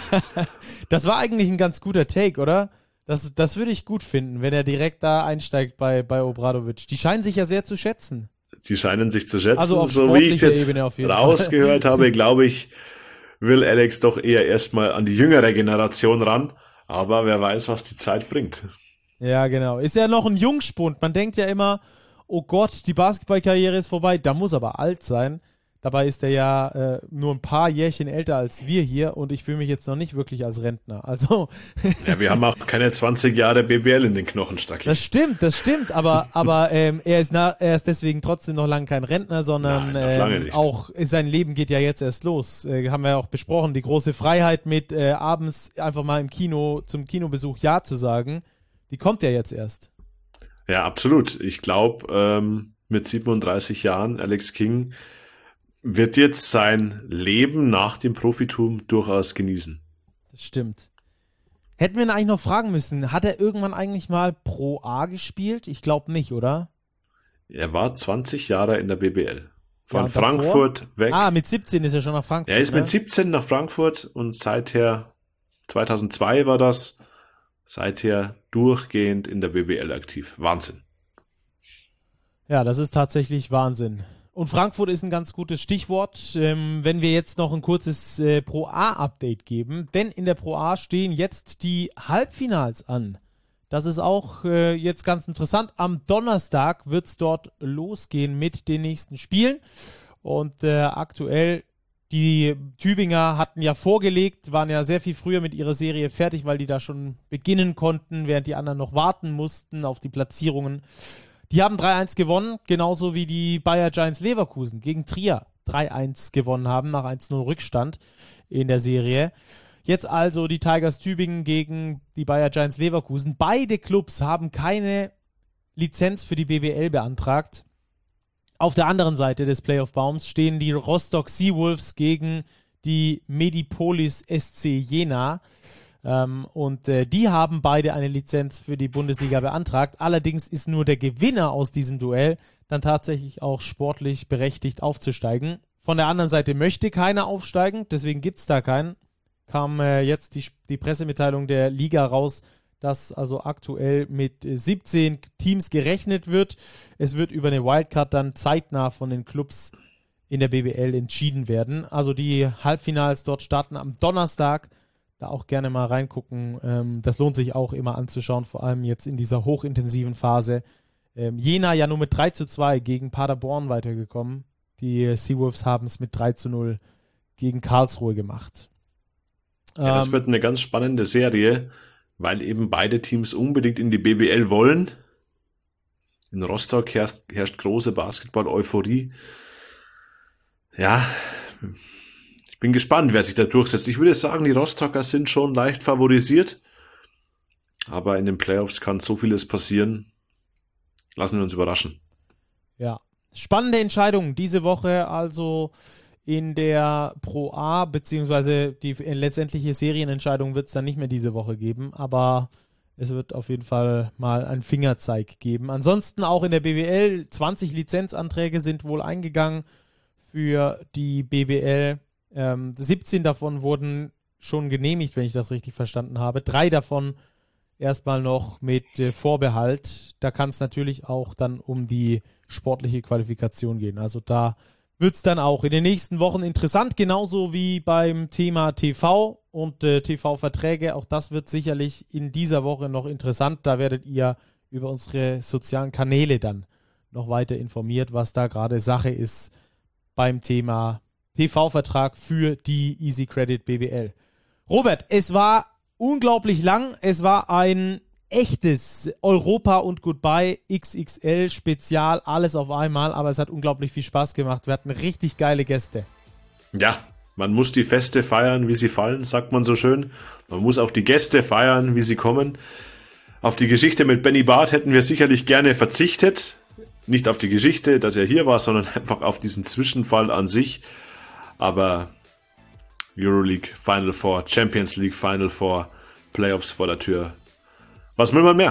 Das war eigentlich ein ganz guter Take, oder? Das würde ich gut finden, wenn er direkt da einsteigt bei Obradovic. Die scheinen sich ja sehr zu schätzen. Sie scheinen sich zu schätzen. Also auf so wie ich es jetzt rausgehört Fall. habe, glaube ich, will Alex doch eher erstmal an die jüngere Generation ran. Aber wer weiß, was die Zeit bringt. Ja, genau. Ist ja noch ein Jungspund. Man denkt ja immer, oh Gott, die Basketballkarriere ist vorbei. Da muss aber alt sein. Dabei ist er ja nur ein paar Jährchen älter als wir hier und ich fühle mich jetzt noch nicht wirklich als Rentner. Also ja, wir haben auch keine 20 Jahre BBL in den Knochen, Stacki. Das stimmt, aber er ist deswegen trotzdem noch lange kein Rentner, sondern auch sein Leben geht ja jetzt erst los. Haben wir ja auch besprochen, die große Freiheit mit abends einfach mal zum Kinobesuch Ja zu sagen, die kommt ja jetzt erst. Ja, absolut. Ich glaube, mit 37 Jahren, Alex King wird jetzt sein Leben nach dem Profitum durchaus genießen. Das stimmt. Hätten wir ihn eigentlich noch fragen müssen, hat er irgendwann eigentlich mal Pro A gespielt? Ich glaube nicht, oder? Er war 20 Jahre in der BBL. Von Frankfurt weg. Mit 17 ist er schon nach Frankfurt. Er ist mit 17 nach Frankfurt und seither, 2002 war das, seither durchgehend in der BBL aktiv. Wahnsinn. Ja, das ist tatsächlich Wahnsinn. Und Frankfurt ist ein ganz gutes Stichwort, wenn wir jetzt noch ein kurzes Pro A-Update geben. Denn in der Pro A stehen jetzt die Halbfinals an. Das ist auch jetzt ganz interessant. Am Donnerstag wird es dort losgehen mit den nächsten Spielen. Und aktuell, die Tübinger hatten ja vorgelegt, waren ja sehr viel früher mit ihrer Serie fertig, weil die da schon beginnen konnten, während die anderen noch warten mussten auf die Platzierungen. Die haben 3-1 gewonnen, genauso wie die Bayer Giants Leverkusen gegen Trier 3-1 gewonnen haben, nach 1-0 Rückstand in der Serie. Jetzt also die Tigers Tübingen gegen die Bayer Giants Leverkusen. Beide Clubs haben keine Lizenz für die BBL beantragt. Auf der anderen Seite des Playoff-Baums stehen die Rostock Seawolves gegen die Medipolis SC Jena. Die haben beide eine Lizenz für die Bundesliga beantragt. Allerdings ist nur der Gewinner aus diesem Duell dann tatsächlich auch sportlich berechtigt aufzusteigen. Von der anderen Seite möchte keiner aufsteigen, deswegen gibt es da keinen. Kam jetzt die Pressemitteilung der Liga raus, dass also aktuell mit 17 Teams gerechnet wird. Es wird über eine Wildcard dann zeitnah von den Clubs in der BBL entschieden werden. Also die Halbfinals dort starten am Donnerstag. Da auch gerne mal reingucken. Das lohnt sich auch immer anzuschauen, vor allem jetzt in dieser hochintensiven Phase. Jena ja nur mit 3-2 gegen Paderborn weitergekommen. Die Seawolves haben es mit 3-0 gegen Karlsruhe gemacht. Ja, das wird eine ganz spannende Serie, weil eben beide Teams unbedingt in die BBL wollen. In Rostock herrscht große Basketball-Euphorie. Ja, ich bin gespannt, wer sich da durchsetzt. Ich würde sagen, die Rostocker sind schon leicht favorisiert. Aber in den Playoffs kann so vieles passieren. Lassen wir uns überraschen. Ja, spannende Entscheidung diese Woche also in der Pro A, beziehungsweise die letztendliche Serienentscheidung wird es dann nicht mehr diese Woche geben. Aber es wird auf jeden Fall mal einen Fingerzeig geben. Ansonsten auch in der BBL, 20 Lizenzanträge sind wohl eingegangen für die BBL. 17 davon wurden schon genehmigt, wenn ich das richtig verstanden habe. 3 davon erstmal noch mit Vorbehalt. Da kann es natürlich auch dann um die sportliche Qualifikation gehen. Also da wird es dann auch in den nächsten Wochen interessant, genauso wie beim Thema TV und TV-Verträge. Auch das wird sicherlich in dieser Woche noch interessant. Da werdet ihr über unsere sozialen Kanäle dann noch weiter informiert, was da gerade Sache ist beim Thema TV-Vertrag für die Easy Credit BBL. Robert, es war unglaublich lang. Es war ein echtes Europa und Goodbye XXL Spezial, alles auf einmal, aber es hat unglaublich viel Spaß gemacht. Wir hatten richtig geile Gäste. Ja, man muss die Feste feiern, wie sie fallen, sagt man so schön. Man muss auch die Gäste feiern, wie sie kommen. Auf die Geschichte mit Benny Barth hätten wir sicherlich gerne verzichtet. Nicht auf die Geschichte, dass er hier war, sondern einfach auf diesen Zwischenfall an sich. Aber Euroleague Final Four, Champions League Final Four, Playoffs vor der Tür. Was will man mehr?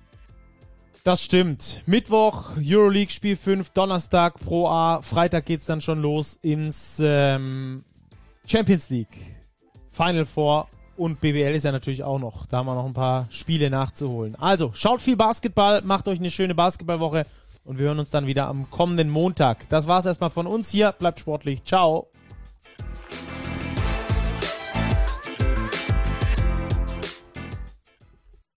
Das stimmt. Mittwoch Euroleague Spiel 5, Donnerstag Pro A, Freitag geht's dann schon los ins Champions League Final Four und BBL ist ja natürlich auch noch. Da haben wir noch ein paar Spiele nachzuholen. Also, schaut viel Basketball, macht euch eine schöne Basketballwoche und wir hören uns dann wieder am kommenden Montag. Das war's erstmal von uns hier. Bleibt sportlich. Ciao.